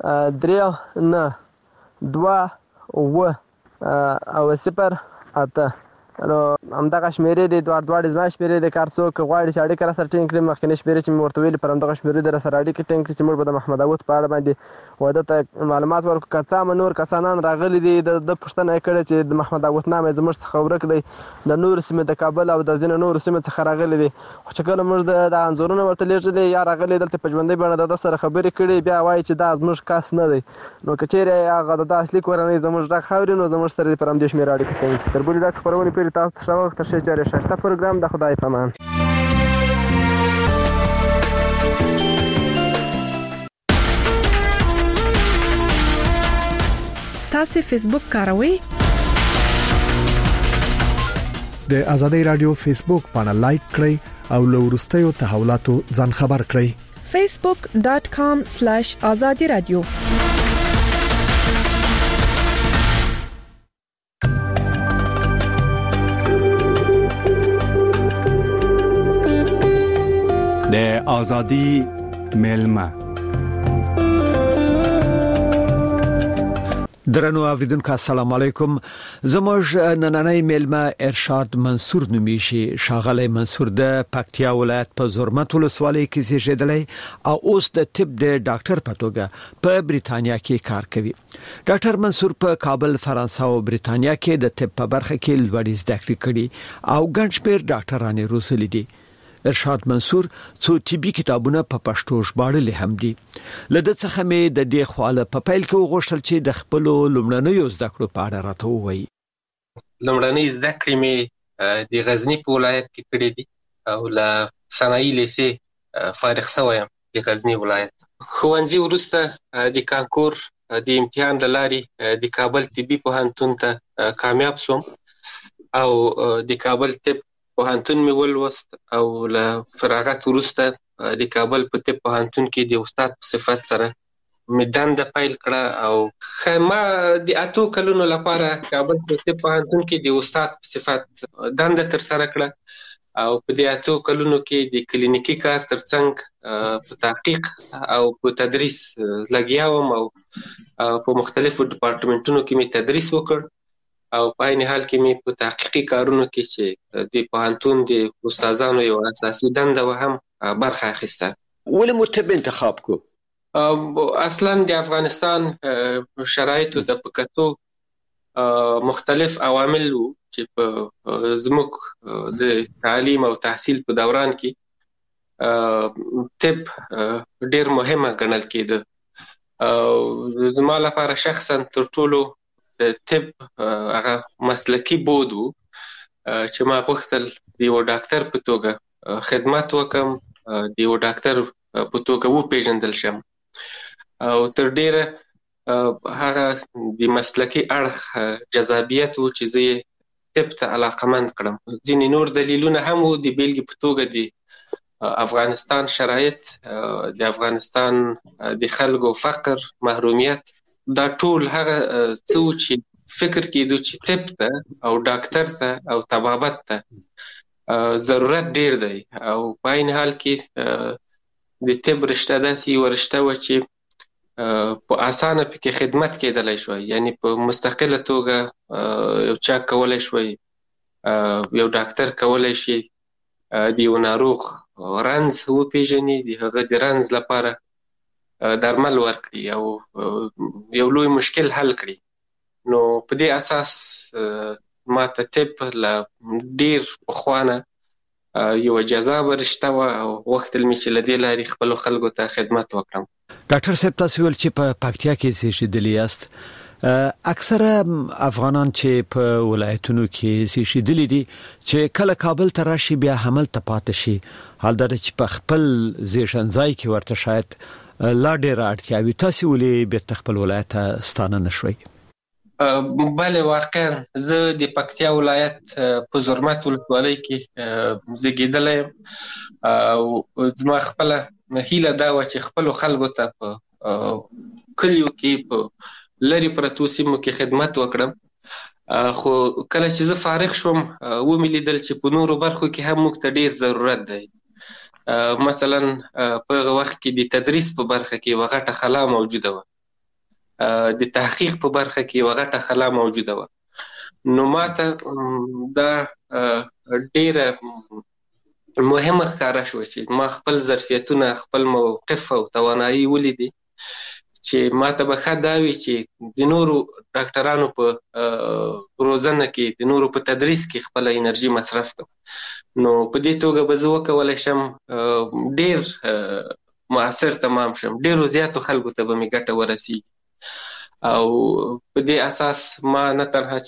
درې نه دوه اووه او صفر اته. نو همدغه شمېرې دي دواړه دواړې زما شمېرې دي. که هر څوک غواړي چې اړیکه راسره ټینګ کړي مخکینۍ شمېرې چې مې ورته ویلي پر همدغه شمېرې دې راسره اړیکې ټینګ کړي چې موږ به د محمد داود په اړه باندې و ده ته معلومات ورکړو. که څه هم نور کسانان راغلي دي د ده پوښتنه یې کړې چې د محمد داود نام یې زموږ څخه ورک دی د نورو سیمې د کابل او د ځینو نورو سیمو څخه راغلي دي. خو چې کله موږ د انځورونه ورته لیږلي یا راغلي دلته په ژوندۍ بڼه د ده سره خبرې کړي بیا وایي چې دا زموږ کس نه دی. نو که چیرې هغه د ده اصلي کورنۍ زموږ غږ اوري نو زموږ سره دې پر همدې شمېره اړیکه کوي. تر بلې داسې خپرونې پورې تاسو ته ښه وخت تر ښې چارې ښایسته پروګرام د خدای په امان. تاسو فیسبوک کاروئ؟ د ازادي رادیو فیسبوک باندې لایک کړئ او له وروستیو تحولاتو ځان خبر کړئ. facebook dot com slash azadi radio. د ازادي ملما درنو اوریدونکو السلام علیکم. زموږ نننۍ ملما ارشاد منصور نومیشي. شاغلی منصور د پکتیا ولایت په زرمت ولسوالۍ کې زیږیدلی او اوس د طب د ډاکټر په توګه په بریتانیا کې کار کوي. ډاکټر منصور په کابل، فرانسه او بریتانیا کې د طب په برخه کې لوړې زده کړې کړې او ګڼ شمېر ډاکټرانې روزلي دي. ارشاد منصور څو طبي کتابونه په پښتو ژباړلي هم دي. لده څخه مې د دې خواله په پیل کې وغوښتل چې د خپل لومړنیو زده کړو په اړه راته ووایي. لومړنۍ زده کړې مې د غزني په ولایت کې کړې دي او له صنایع لیسې فارغ شوی یم د غزني ولایت. ښوونځي وروسته د کانکور د امتحان له لارې د کابل طبي پوهنتون ته کامیاب شوم او د کابل طب پوهنتون مې ولوست او له فراغت وروسته د کابل په طب پوهنتون کې د استاد په صفت سره مې دنده پیل کړه او ما د اتو کلونو لپاره کابل په طب پوهنتون کې د استاد په صفت دنده ترسره کړه. او په دې اتو کلونو کې د کلینیکي کار ترڅنګ په تحقیق او په تدریس لګیا وم او په مختلفو ډپارټمنټونو کې مې تدریس وکړ او په عین حال کې مې په تحقیقي کارونو کې چې د پوهنتون د استادانو یو اساسي دنده و هم برخه اخیسته. ولې مو طب انتخاب کو؟ اصلا د افغانستان شرایطو ته په کتو مختلف عوامل وو چې په زموږ د تعلیم او تحصیل په دوران کې طب ډېر مهمه ګڼل کېده. زما لپاره شخصا تر ټولو د طب هغه مسلکي بود وو چې ما غوښتل د یو ډاکټر په توګه خدمت وکم، د یو ډاکټر په توګه وپېژندل شم او تر ډېره هغه د مسلکي اړخ جذابیت و چې زه یې طب ته علاقمند کړم. ځینې نور دلیلونه هم وو، د بیلګې په توګه د افغانستان شرایط، د افغانستان د خلکو فقر، محرومیت، دا ټول هغه څه و چې فکر کېدو چې طب ته او ډاکټر ته او طبابت ته ضرورت ډېر دی او په عین حال کې د طب رشته داسې یوه رشته وه چې په اسانه پکې خدمت کېدلی شوی، یعنی په مستقله توګه یو چا کولی شوی، یو ډاکټر کولی شي د یو ناروغ رنځ وپېژني، د هغه د رنځ لپاره درمل ورکړي او یو لوی مشکل حل کړي. نو په دې اساس ما ته طب له ډېر پخوانه یو جذابه رشته وه او غوښتل مې چې له دې لارې خپلو خلکو ته خدمت وکړم. ډاکټر صاحب، تاسو ویل چې په پکتیا کې زیږېدلي یاست. اکثره افغانان چې په ولایتونو کې زیږېدلي دي چې کله کابل ته راشي بیا هملته پاتې شي، حال دا چې په خپل زیږنځای کې ورته شاید لا ډېره اړتیا وي. تاسو ولې بیرته خپل ولایت ته ستانه نه شوئ؟ بله، واقعا زه د پکتیا ولایت په زرمت ولسوالۍ کې زیږېدلی یم او زما خپله هیله دا وه چې خپلو خلکو ته په کلیو کې په لرې پرتو سیمو کې خدمت وکړم. خو کله چې زه فارغ شوم ومې لیدل چې په نورو برخو کې هم موږ ته ډېر ضرورت دی. مثلا په هغه وخت کې د تدریس په برخه کې یوه غټه خلا موجوده وه، د تحقیق په برخه کې یوه غټه خلا موجوده وه. نو ما ته دا ډېره مهمه ښکاره شوه چې ما خپل ظرفیتونه، خپل موقف او توانایي ولیدې چې ما ته به ښه دا وي چې د نورو ډاکټرانو په روزنه کې، د نورو په تدریس کې خپله انرژي مصرف کړم. نو په دې توګه به زه وکولی شم ډېر مؤثر تمام شم، ډېرو زیاتو خلکو ته به مې ګټه ورسیږي. او په دې اساس ما نه تنها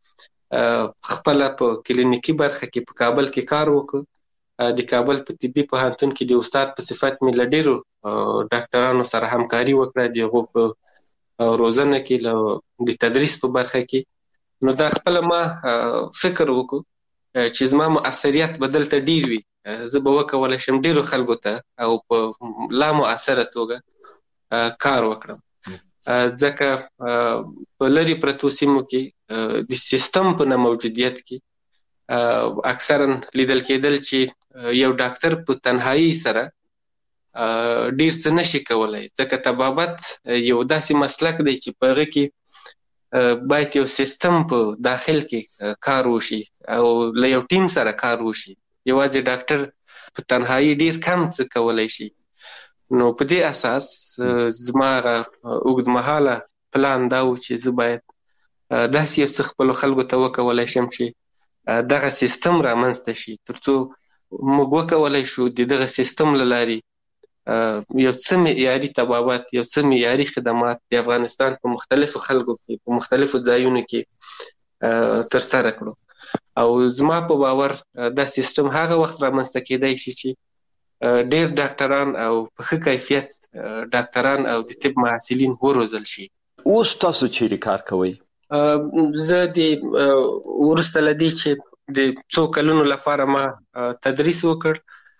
چې خپله په کلینیکي برخه کې په کابل کې کار وکړ، د کابل په طبي پوهنتون کې د استاد په صفت مې له ډېرو ډاکټرانو سره همکاري وکړه، د هغو په روزنه کې، له د تدریس په برخه کې. نو دا خپله ما فکر وکړو چې زما مؤثریت به دلته ډېر وي، زه به وکولی شم ډېرو خلکو ته او په لا مؤثره توګه کار وکړم. ځکه په لرې پرتو سیمو کې د سیستم په نه موجودیت کې اکثرا لیدل کېدل چې یو ډاکټر په تنهایی سره ډېر څه نشي کولی، ځکه طبابت یو داسې مسلک دی چې په هغه کې باید یو سیستم په داخل کې کار وشي او له یو ټیم سره کار وشي. یوازې ډاکټر په تنهایی ډېر کم څه کولی شي. نو په دې اساس زما اوږدمهاله پلان دا و چې زه باید داسې یو څه خپلو خلکو ته وکولی شم چې دغه سیستم رامنځته شي، تر څو موږ وکولی شو د دغه سیستم له لارې یو څه معیاري طبابت، یو څه معیاري خدمات د افغانستان په مختلفو خلکو کې، په مختلفو ځایونو کې ترسره کړو. او زما په باور دا سیستم هغه وخت رامنځته کېدی شي چې ډېر ډاکټران او په ښه کیفیت ډاکټران او د طب محصلین وروزل شي. اوس تاسو چیرې کار کوئ؟ زه د وروسته له دې چې د څو کلونو لپاره ما تدریس وکړ،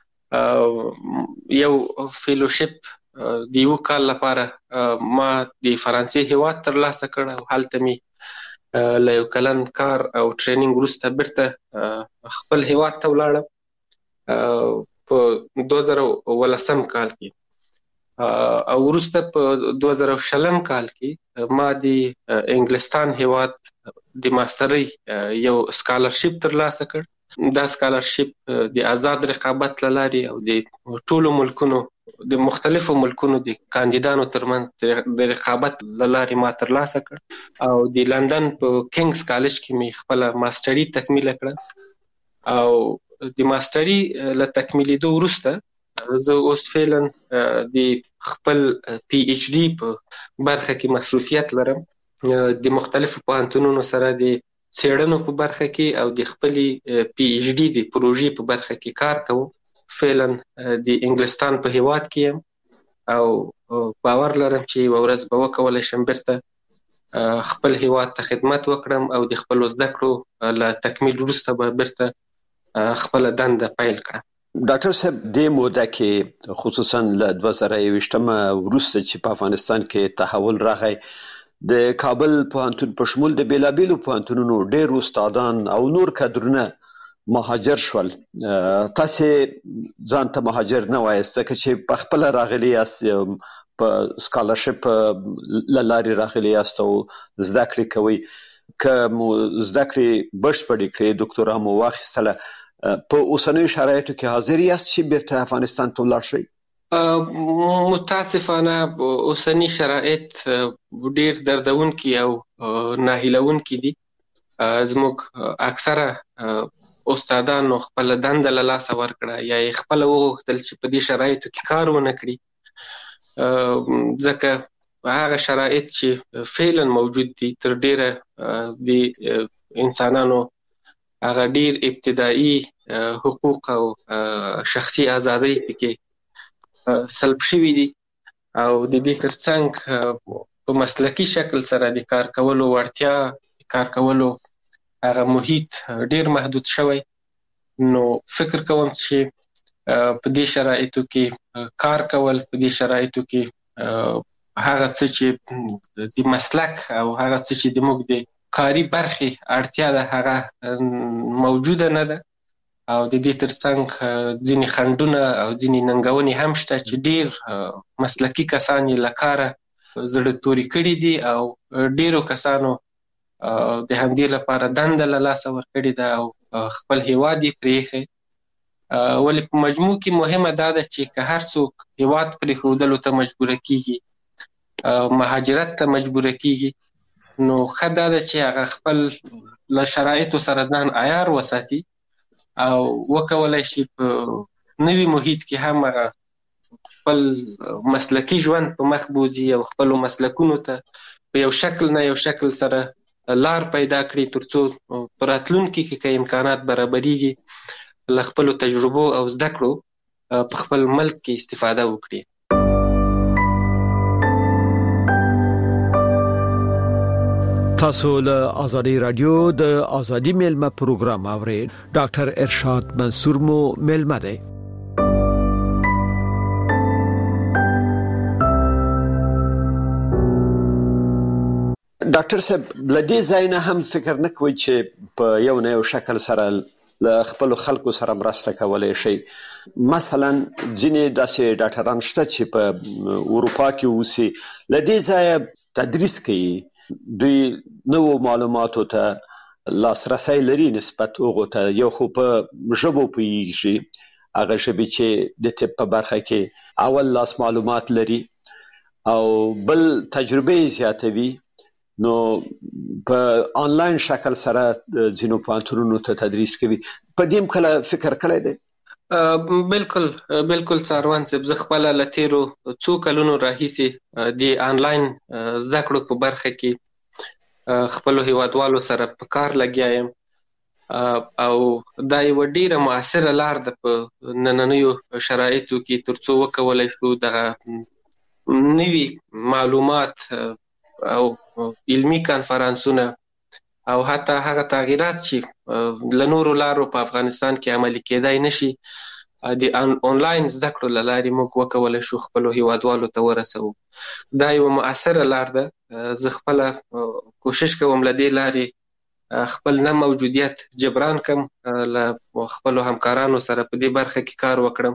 یو فیلوشپ د یو کال لپاره ما د فرانسې هیواد ترلاسه کړ او هلته مې له یو کلن کار او ټریننګ وروسته بیرته خپل هیواد ته ولاړم په دوه زره ولسم کال کې. او وروسته په دوه زره شلم کال کې ما د انګلستان هیواد د ماسترۍ یو سکالرشپ ترلاسه کړ. دا سکالرشپ د آزاد رقابت لارې او د ټولو ملکونو د مختلفو ملکونو د کاندیدانو ترمنځ د رقابت لارې ما ترلاسه کړ او د لندن په کینګز کالج کې می خپل ماستري تکمیل کړه. او د ماستري له تکمیلېدو وروسته زه اوس فعلا د خپل پی ایچ ډي په برخه کې مصروفیت لرم. د مختلفو پوهنتونونو سره د څېړنو په برخه کې او د خپلې پی ایچ ډي د پروژې په برخه کې کار کوم. فعلا د انګلستان په هیواد کې یم او باور لرم چې یوه ورځ به وکولی شم بیرته خپل هیواد ته خدمت وکړم او د خپلو زده کړو له تکمیل وروسته به بیرته خپله دنده پیل کړم. ډاکټر صاحب د موده کې خصوصا له دوه زره یوویشتم وروسته چې په افغانستان کې تحول راغی د کابل پوهنتون په شمول د بیلابیلو پوهنتونونو ډېر استادان او نور کادرونه مهاجر شول. تاسو ځان ته مهاجر نه وایاست ځکه چې په خپل راغلي یاست په سکالرشپ لارې راغلي یاست او زده کړې کوئ. که مو زده کړې بشپړې کړې ډاکټورا مو واخیستله په اوسنیو شرایطو کې حاضر یاست چې بیرته افغانستان ته ولاړ شئ؟ متاسفانه اوسنی شرایط ډېر دردونکي او ناهیلونکي دي. زموږ اکثره استادانو خپل دنده له لاسه ورکړه یا یې خپله وغوښتل چې په دې شرایطو کې کار ونه کړي، ځکه هغه شرایط چې فعلا موجود دي تر ډېره د انسانانو هغه ډیر ابتدایي حقوق او شخصي ازادۍ پکې سلب شوي دي او د دې ترڅنګ په مسلکي شکل سره د کار کولو وړتیا، کار کولو هغه محیط ډیر محدود شوی. نو فکر کوم چې په دې شرایطو کې کار کول، په دې شرایطو کې هغه څه چې د مسلک او هغه څه چې د موږ د کاری برخې اړتیا ده هغه موجوده نه ده او د دې ترڅنګ ځینې خنډونه او ځینې ننګونې هم شته چې ډیر مسلکي کسان یې له کاره زړه توري کړي دي او ډیرو کسانو د همدې لپاره دنده له لاسه ورکړې ده او خپل هیواد یې پرېښی. ولې په مجموع کې مهمه دا ده چې که هر څوک هیواد پرېښودلو ته مجبوره کیږي، مهاجرت ته مجبوره کیږي، نو ښه دا ده چې هغه خپل له شرایطو سره ځان عیار وساتي او وکولی شي په نوي محیط کې هم هغه خپل مسلکي ژوند په مخ بوځي او خپلو مسلکونو ته په یو شکل نه یو شکل سره لار پیدا کړي تر څو په راتلونکي کې که امکانات برابریږي له خپلو تجربو او زده کړو په خپل ملک کې استفاده وکړي. تاسو له آزادی رادیو د آزادی میلمه پروګرام اورئ. ډاکټر ارشاد منصور مو میلمه دی. ډاکټر صاحب له دې ځای نه هم فکر نه کوئ چې په یو نه یو شکل سره له خپلو خلکو سره مرسته کولی شئ؟ مثلا ځینې داسې ډاکټران شته چې په اروپا کې اوسي، له دې ځایه تدریس کوي، دوی نوو معلوماتو ته لاسرسی لري نسبت هغو ته، یو خو په ژبو پوهیږي، هغه ژبې چې د طب په برخه کې اول لاس معلومات لري او بل تجربه زیاتوي، نو په آنلاین شکل سره ځینو پوهنتونونو ته تدریس کوي. په دې هم کله فکر کړی دی؟ بالکل بالکل څاروان صاحب، زه خپله له تېرو څو کلونو راهیسې د آنلاین زده کړو په برخه کې خپلو هیوادوالو سره په کار لګیا یم او دا یوه ډیره مؤثره لار ده په نننیو شرایطو کې تر څو وکولی شو دغه نوي معلومات او علمي کانفرانسونه او حتی هغه تغییرات چې له نورو لارو په افغانستان کې عملي کېدای نشي د آنلاین زده کړو له لارې موږ وکولی شو خپلو هیوادوالو ته ورسوو. دا یوه مؤثره لار ده. زه خپله کوشش کوم له دې لارې خپل نه موجودیت جبران کم، له خپل همکارانو سره په دې برخه کې کار وکړم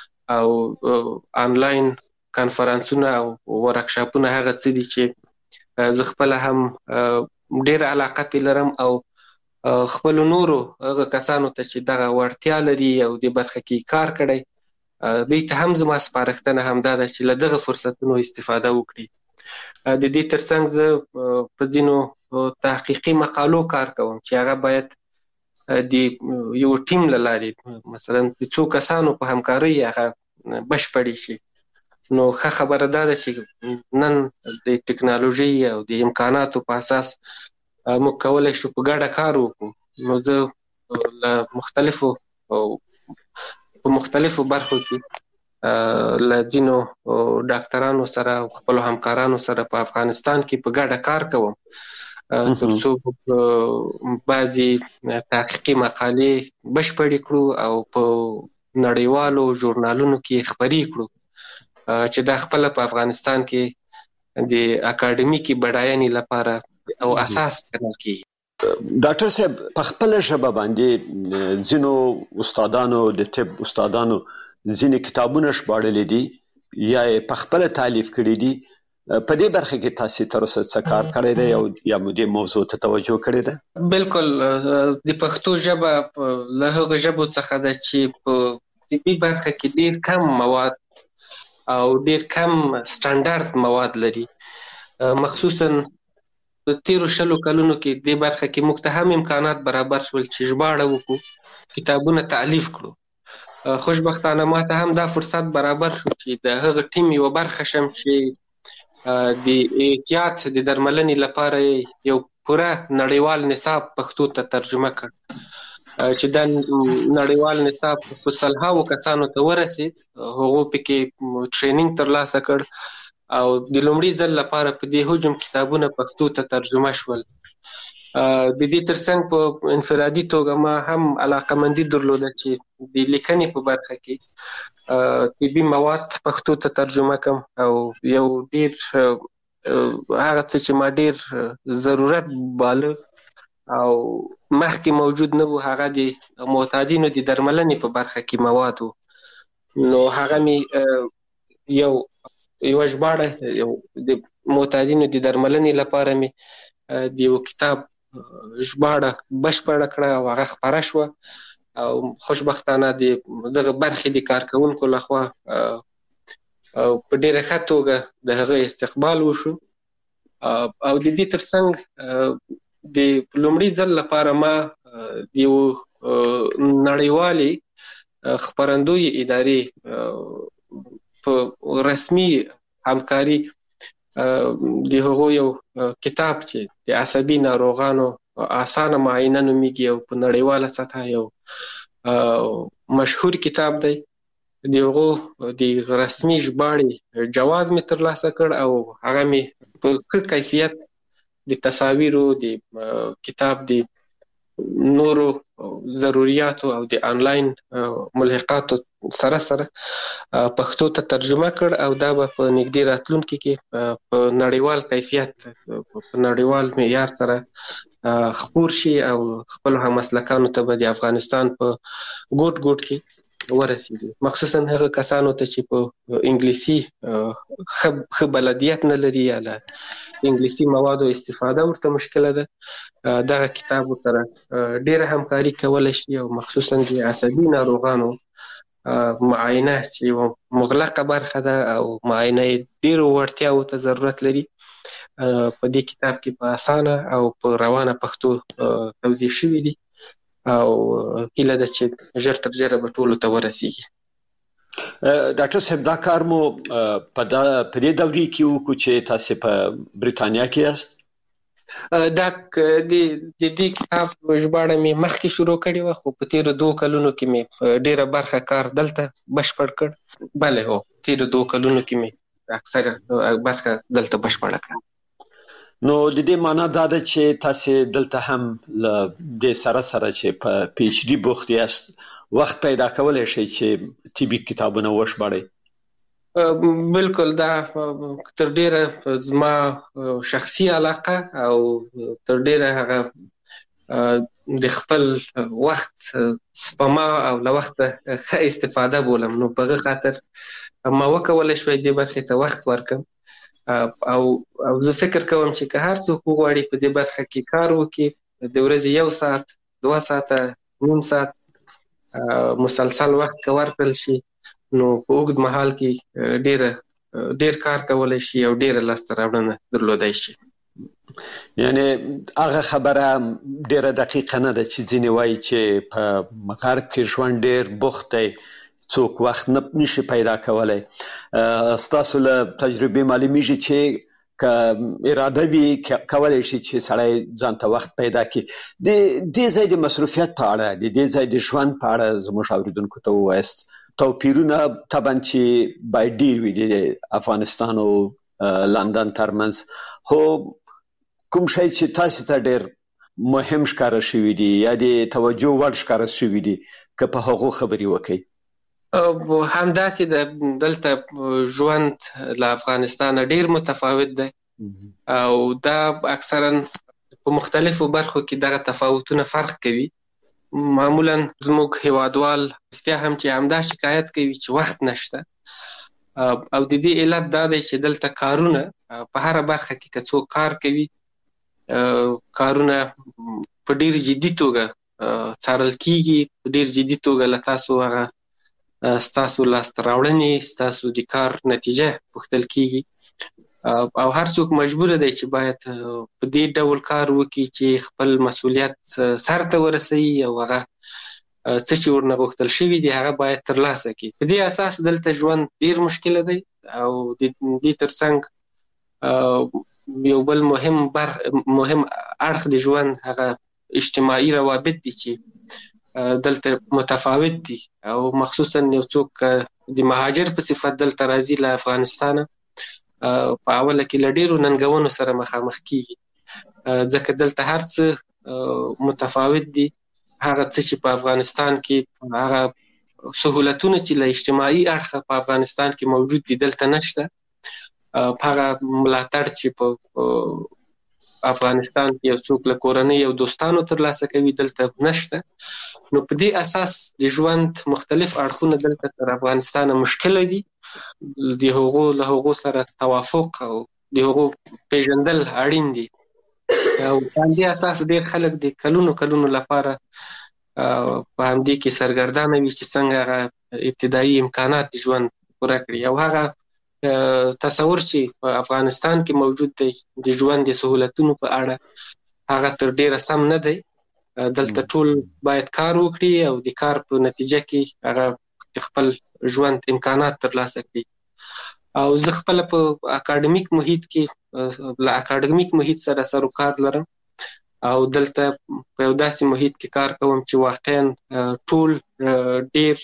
او آنلاین کانفرنسونه او ورکشاپونه هغه څه دي چې زه خپل هم ډېر علاقه پې لرم او خپل نورو هغه کسانو ته چې دغه وړتیا لري او دې برخه کې کار کړی دوی ته هم زما سپارښتنه همدا ده چې له دغه فرصتونو استفاده وکړي. د دې ترڅنګ زه په ځینو تحقیقي مقالو کار کوم چې هغه باید د یو ټیم له لارې مثلا د څو کسانو په همکارۍ هغه بشپړې شي. نو ښه خبره دا ده چې نن د ټکنالوژي او د امکاناتو په اساس موږ کولی شو په ګډه کار وکړو. نو زه له مختلفو په مختلفو برخو کې له ځینو ډاکټرانو سره او خپلو همکارانو سره په افغانستان کې په ګډه کار کوم تر څو بعضې تحقیقي مقالې بشپړې کړو او په نړیوالو ژورنالونو کې خپرې کړو چې دا خپله په افغانستان کې د اکاډمیکي بډاینې لپاره او اساس ګڼل کېږي. ډاکټر صاحب په خپله ژبه باندې ځینو استادانو د طب استادانو ځینې کتابونه ژباړلي دي یا یې په خپله تالیف کړي دي. په دې برخه کې تاسې تر اوسه څه کار کړی دی او یا مو دې موضوع ته توجه کړې ده؟ بالکل د پښتو ژبه له هغو ژبو څخه ده چې په طبي برخه کې ډېر کم مواد او ډیر کم سټانډارد مواد لري. مخصوصا د تیرو شلو کلونو کې دې برخه کې موږ ته هم امکانات برابر شول چې ژباړه وکړو، کتابونه تالیف کړو. خوشبختانه ما ته هم دا فرصت برابر شو چې د هغه ټیم یوه برخه شم چې د احتیاط د درملنې لپاره یو پوره نړیوال نصاب پښتو ته ترجمه کړ چې دا نړیوال نصاب په سلهاوو کسانو ته ورسید. هغو پکې ټرینینګ ترلاسه کړ او د لومړي ځل لپاره په دې حجم کتابونه پښتو ته ترجمه شول. د دې ترڅنګ په انفرادي توګه ما هم علاقمندي درلوده چې د لیکنې په برخه کې طبي مواد پښتو ته ترجمه کړم او یو ډیر هغه څه چې ما ډیر ضرورت باله او مخکې موجود نه و هغه د معتادینو د درملنې په برخه کې مواد و. نو هغه می یو یوه ژباړه یو د معتادینو د درملنې لپاره می د یو کتاب ژباړه بشپړه کړه او هغه خپره شوه او خوشبختانه د دغه برخې د کارکوونکو لخوا په ډېره ښه توګه د هغه استقبال وشو. او د دې ترڅنګ د لومړي ځل لپاره ما د یو نړیوالې خپرندوی ادارې په رسمي همکاري د هغو یو کتاب چې د عصبي ناروغانو اسانه معاینه نومیږي او په نړیواله سطحه یو مشهور کتاب دی، د هغو د رسمي ژباړې جواز مې ترلاسه کړ او هغه مې په ښه کیفیت د تصاویرو د کتاب د نورو ضروریاتو او د آنلاین ملحقاتو سره سره پښتو ته ترجمه کړ او دا به په نږدې راتلونکي کې په نړیوال کیفیت په نړیوال معیار سره خپور شي او خپل همسلکانو ته به د افغانستان په ګوټ ګوټ کې ورسیږي. مخصوصا هغه کسانو ته چې په انګلیسي ښه بلدیت نه لري یا له انګلیسي موادو استفاده ورته مشکله ده، دغه کتاب سره ډېره همکاري کولی شي او مخصوصا د عصبي ناروغانو معاینه چې یوه مغلقه برخه ده او معاینه یې ډېرو وړتیاوو ته ضرورت لري په دې کتاب کې په اسانه او په روانه پښتو توضیح شوي دي او هیله ده چې ژر تر ژره به ټولو ته ورسیږي. ډاکټر صاحب دا کار مو په دې دورې کې وکړو چې تاسې په بریتانیا کې یاست؟ دا د دې کتاب ژباړه مې مخکې شروع کړې وه خو په تېرو دوو کلونو کې مې ډېره برخه کار دلته بشپړ کړ. بله هو تېرو دوو کلونو کې مې اکثره برخه دلته بشپړه کړه. نو د دې معنا دا ده چې تاسې دلته هم له دې سره سره چې په پی ایچ ډي بوخت یاست وخت پیدا کولی شئ چې طبي کتابونه وژباړئ؟ بالکل دا تر ډیره زما شخصي علاقه او تر ډیره هغه د خپل وخت سپما او له وخت ښه استفاده بولم. نو په هغه خاطر ما وکولای شوی دې برخې ته وخت ورکړم او او زه فکر کوم چې که هر څوک وغواړي په دې برخه کې کار وکړي، د ورځې یو ساعت دوه ساعته نیم ساعت مسلسل وخت که ورکړل شي نو په اوږد مهال کې ډېره ډېر کار کولی شي او ډېره لاسته راوړنه درلودی شي. یعنی هغه خبره ډېره دقیقه نه ده چې ځینې وایي چې په غرب کې ژوند ډېر بوخت دی، څوک وخت نه نشي پیدا کولی. ستاسو له تجربې معلومیږي چې که اراده وي کولی شي چې سړی ځان ته وخت پیدا کړي. د دې ځای د مصروفیت په اړه، د دې ځای د ژوند په اړه زموږ اورېدونکو ته ووایاست. توپیرونه طبعا چې باید ډېر وي د افغانستان او لندن ترمنځ، خو کوم شی چې تاسو ته ډېر مهم ښکاره شوي دي یا د توجه وړ ښکاره شوي دي که په هغو خبرې وکړئ؟ همداسې دلته ژوند له افغانستانه ډېر متفاوت دی او دا اکثرا په مختلفو برخو کې دغه تفاوتونه فرق کوي. معمولا زموږ هیوادوال رښتیا هم چې همدا شکایت کوي چې وخت نشته او د دې علت دا دی چې دلته کارونه په هره برخه کې که څوک کار کوي کارونه په ډېر جدي توګه څارل کیږي، په ډېر جدي توګه له تاسو هغه ستاسو لاسته راوړنې، ستاسو د کار نتیجه پوښتل کیږي او هر څوک مجبور دی چې باید په دې ډول کار وکړي چې خپل مسؤلیت سرته ورسوي او هغه څه چې ورنه غوښتل شوي دي هغه باید ترلاسه کړي. په دې اساس دلته ژوند ډېر مشکله دی او د دې ترڅنګ یو بل مهم بر مهم اړخ د ژوند هغه اجتماعي روابط دي چې دلته متفاوت دي او مخصوصا یو څوک د مهاجر په صفت دلته راځي له افغانستانه په اوله کې له ډېرو ننګونو سره مخامخ کیږي ځکه دلته هر څه متفاوت دي. هغه څه چې په افغانستان کې هغه سهولتونه چې له اجتماعي اړخه په افغانستان کې موجود دي دلته نشته. هغه ملاتړ چې په افغانستان کې یو څوک له کورنۍ او دوستانو ترلاسه کوي دلته نشته. نو په دې اساس د ژوند مختلف اړخونه دلته تر افغانستان مشکله دي. د هغو له هغو سره توافق او د هغو پیژندل اړین دي او په همدې اساس ډېر خلک د کلونو کلونو لپاره په همدې کې سرګردانه وي چې څنګه هغه ابتدایي امکانات د ژوند پوره کړي او هغه تصور چې په افغانستان کې موجود دی د ژوند د سهولتونو په اړه هغه تر ډېره سم نه دی. دلته ټول باید کار وکړي او د کار په نتیجه کې هغه خپل ژوند امکانات ترلاسه کړي. او زه خپله په اکاډمیک محیط کې له اکاډمیک محیط سره سر و کار لرم او دلته په یو داسې محیط کې کار کوم چې واقعا ټول ډېر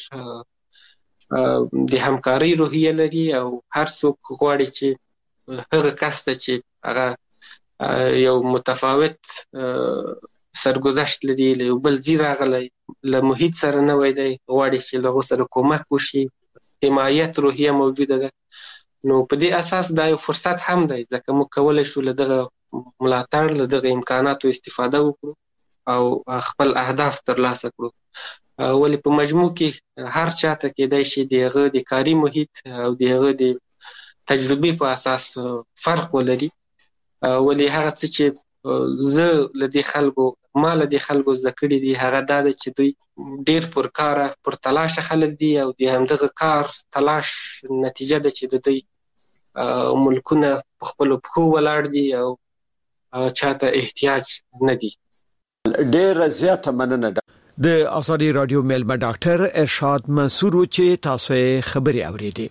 د همکارۍ روحیه لري او هر څوک غواړي چې هغه کس ته چې هغه یو متفاوت سرګذشت لري، له یو بل ځای راغلی، له محیط سره نوی دی، غواړي چې له هغو سره کومک وشي، حمایت روحیه موجوده ده. نو په دې اساس دا یو فرصت هم دی ځکه موږ کولی شو له دغه ملاتړ له دغه امکاناتو استفاده وکړو او خپل اهداف ترلاسه کړو. ولې په مجموع کې هر چاته کېدای شي د هغه د کاري محیط او د هغه د تجربې په اساس فرق ولري. ولې هغه څه چې زه له دې خلکو ما له دې خلکو زده کړي دي هغه دا ده چې دوی ډېر پرکاره پر تلاشه خلک دي او د همدغه کار تلاش نتیجه ده چې د دوی ملکونه په خپلو پښو ولاړ دي او چاته احتیاج نه دي. ډېره زیاته مننه. د آزادي رادیو میلمه ډاکټر ارشاد منصور چې تاسو یې خبري اوریدي.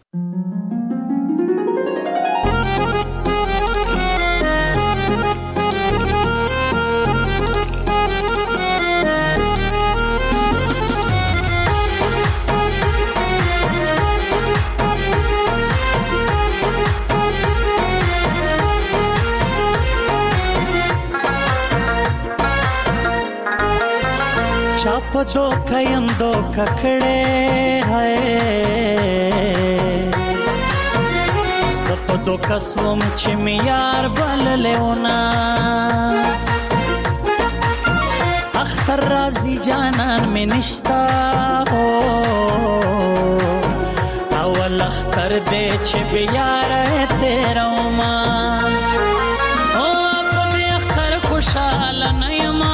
चाप दो कयम दो ककड़े है सप दो कसवम चिमियार बल लेना اختر رازی جانان می نشتا اول اختر دے چه بیاره تیرا ما او اپنی اختر خوشحال نیما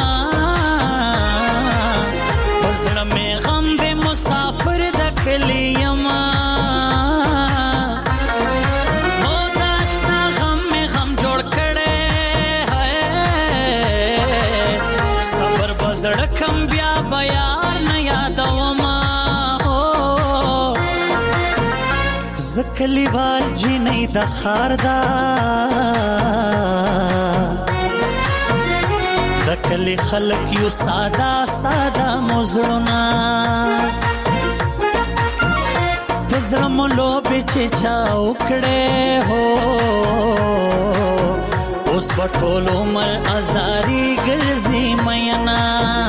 بزرم غم دے مسافر دکلی یما او داشنا غم میں غم جوڑ کڑے ہے صبر بزرکم بیا بیار نیادو ما زکلی وال جنی د خار دا دکلی خلق یو سادا سادا مزړونا پزړم لو بچ چاو کړه هو اوس پټول عمر ازاری ګرځي مینا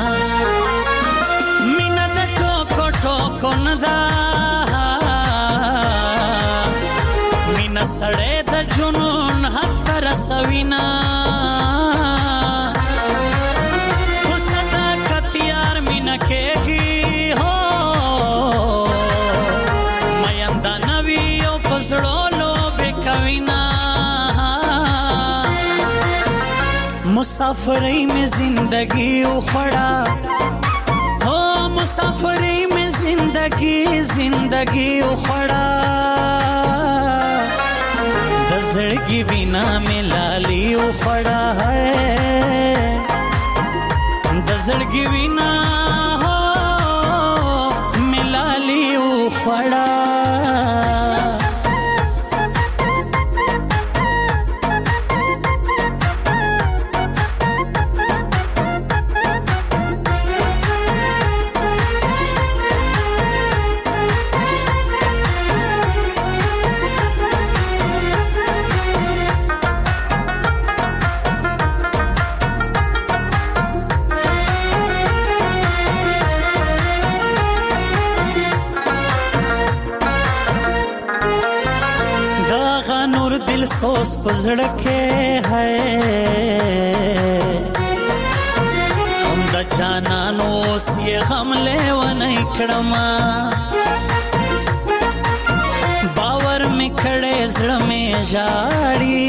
مینا د ټوکو ټوکو ندا مینا سړې د جنون حق رسوینا او صداقت یار مینا کېږي هو میاندا نوی او پزړو لو بکوینا مسافرۍ میں زندگی اخڑا ہو مسافرۍ میں زندگی زندگی اخڑا دزڑگی بنا میں لالی اخڑا ہے دزڑگی بنا ہو میں لالی اخڑا सोस पजड़के है हम द जानानो ये हमले वनई कड़मा बावर में खड़े जड़ में जाड़ी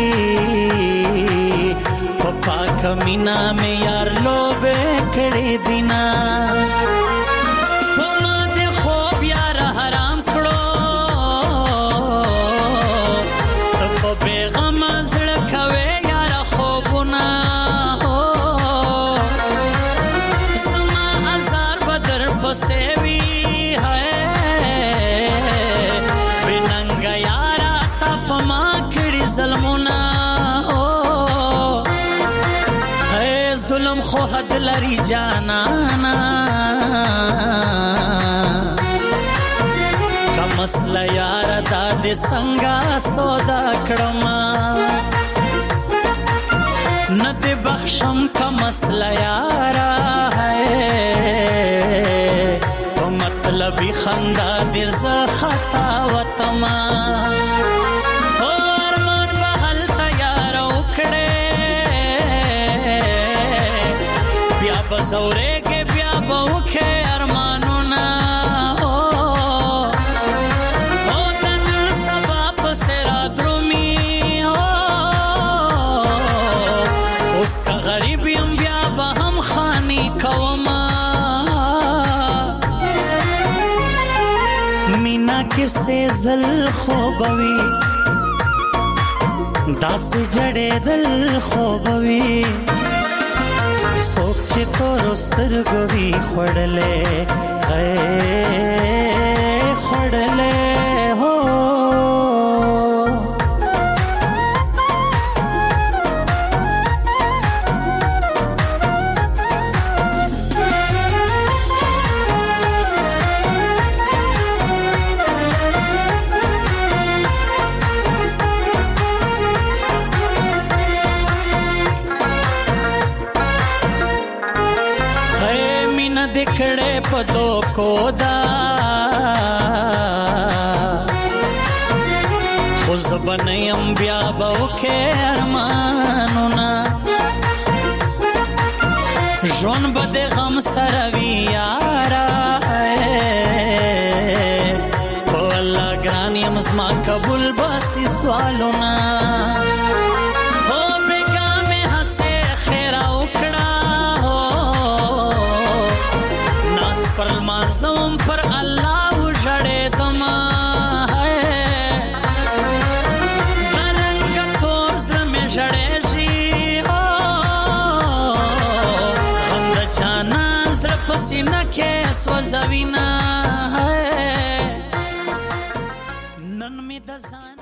पप्पा कमीना में यार लोबे खड़े दिना बेगम زړه کوي یار خوبونه هو سما هزار بدر پسې وی ہے بننګ یار تا پما کړي ظلمونه هو اے ظلم خو حد لري جانانا مسله یار دا د څنګه سودا کړما نه د بخشم کا مسله یار ہے په مطلبی خندا د ز خطا وتما اور من بهل تیار وکړې بیا بزورې کې بیا بوکه ارمانونه غریبیم بیا به هم خانی کوما مینا کسے زل خوبوی داس جڑے دل خوبوی سوک چی تو رستر گوی خوڑلے اے خوڑلے ہو دکڑے پدو کو دا خوز بنیم بیا باو کے ارمانونا ژوند به د غم سره وي یاره په الله ګران یم زما قبول باسي سوالونه هو بېګا مې هسې خیره وکړه ناس پر لمانځم پر الله وژړېدمه بدرنګه تور زړه مې ژړېږي غم د جانان زړه په سینه کې سوځوینه نن مې د ځان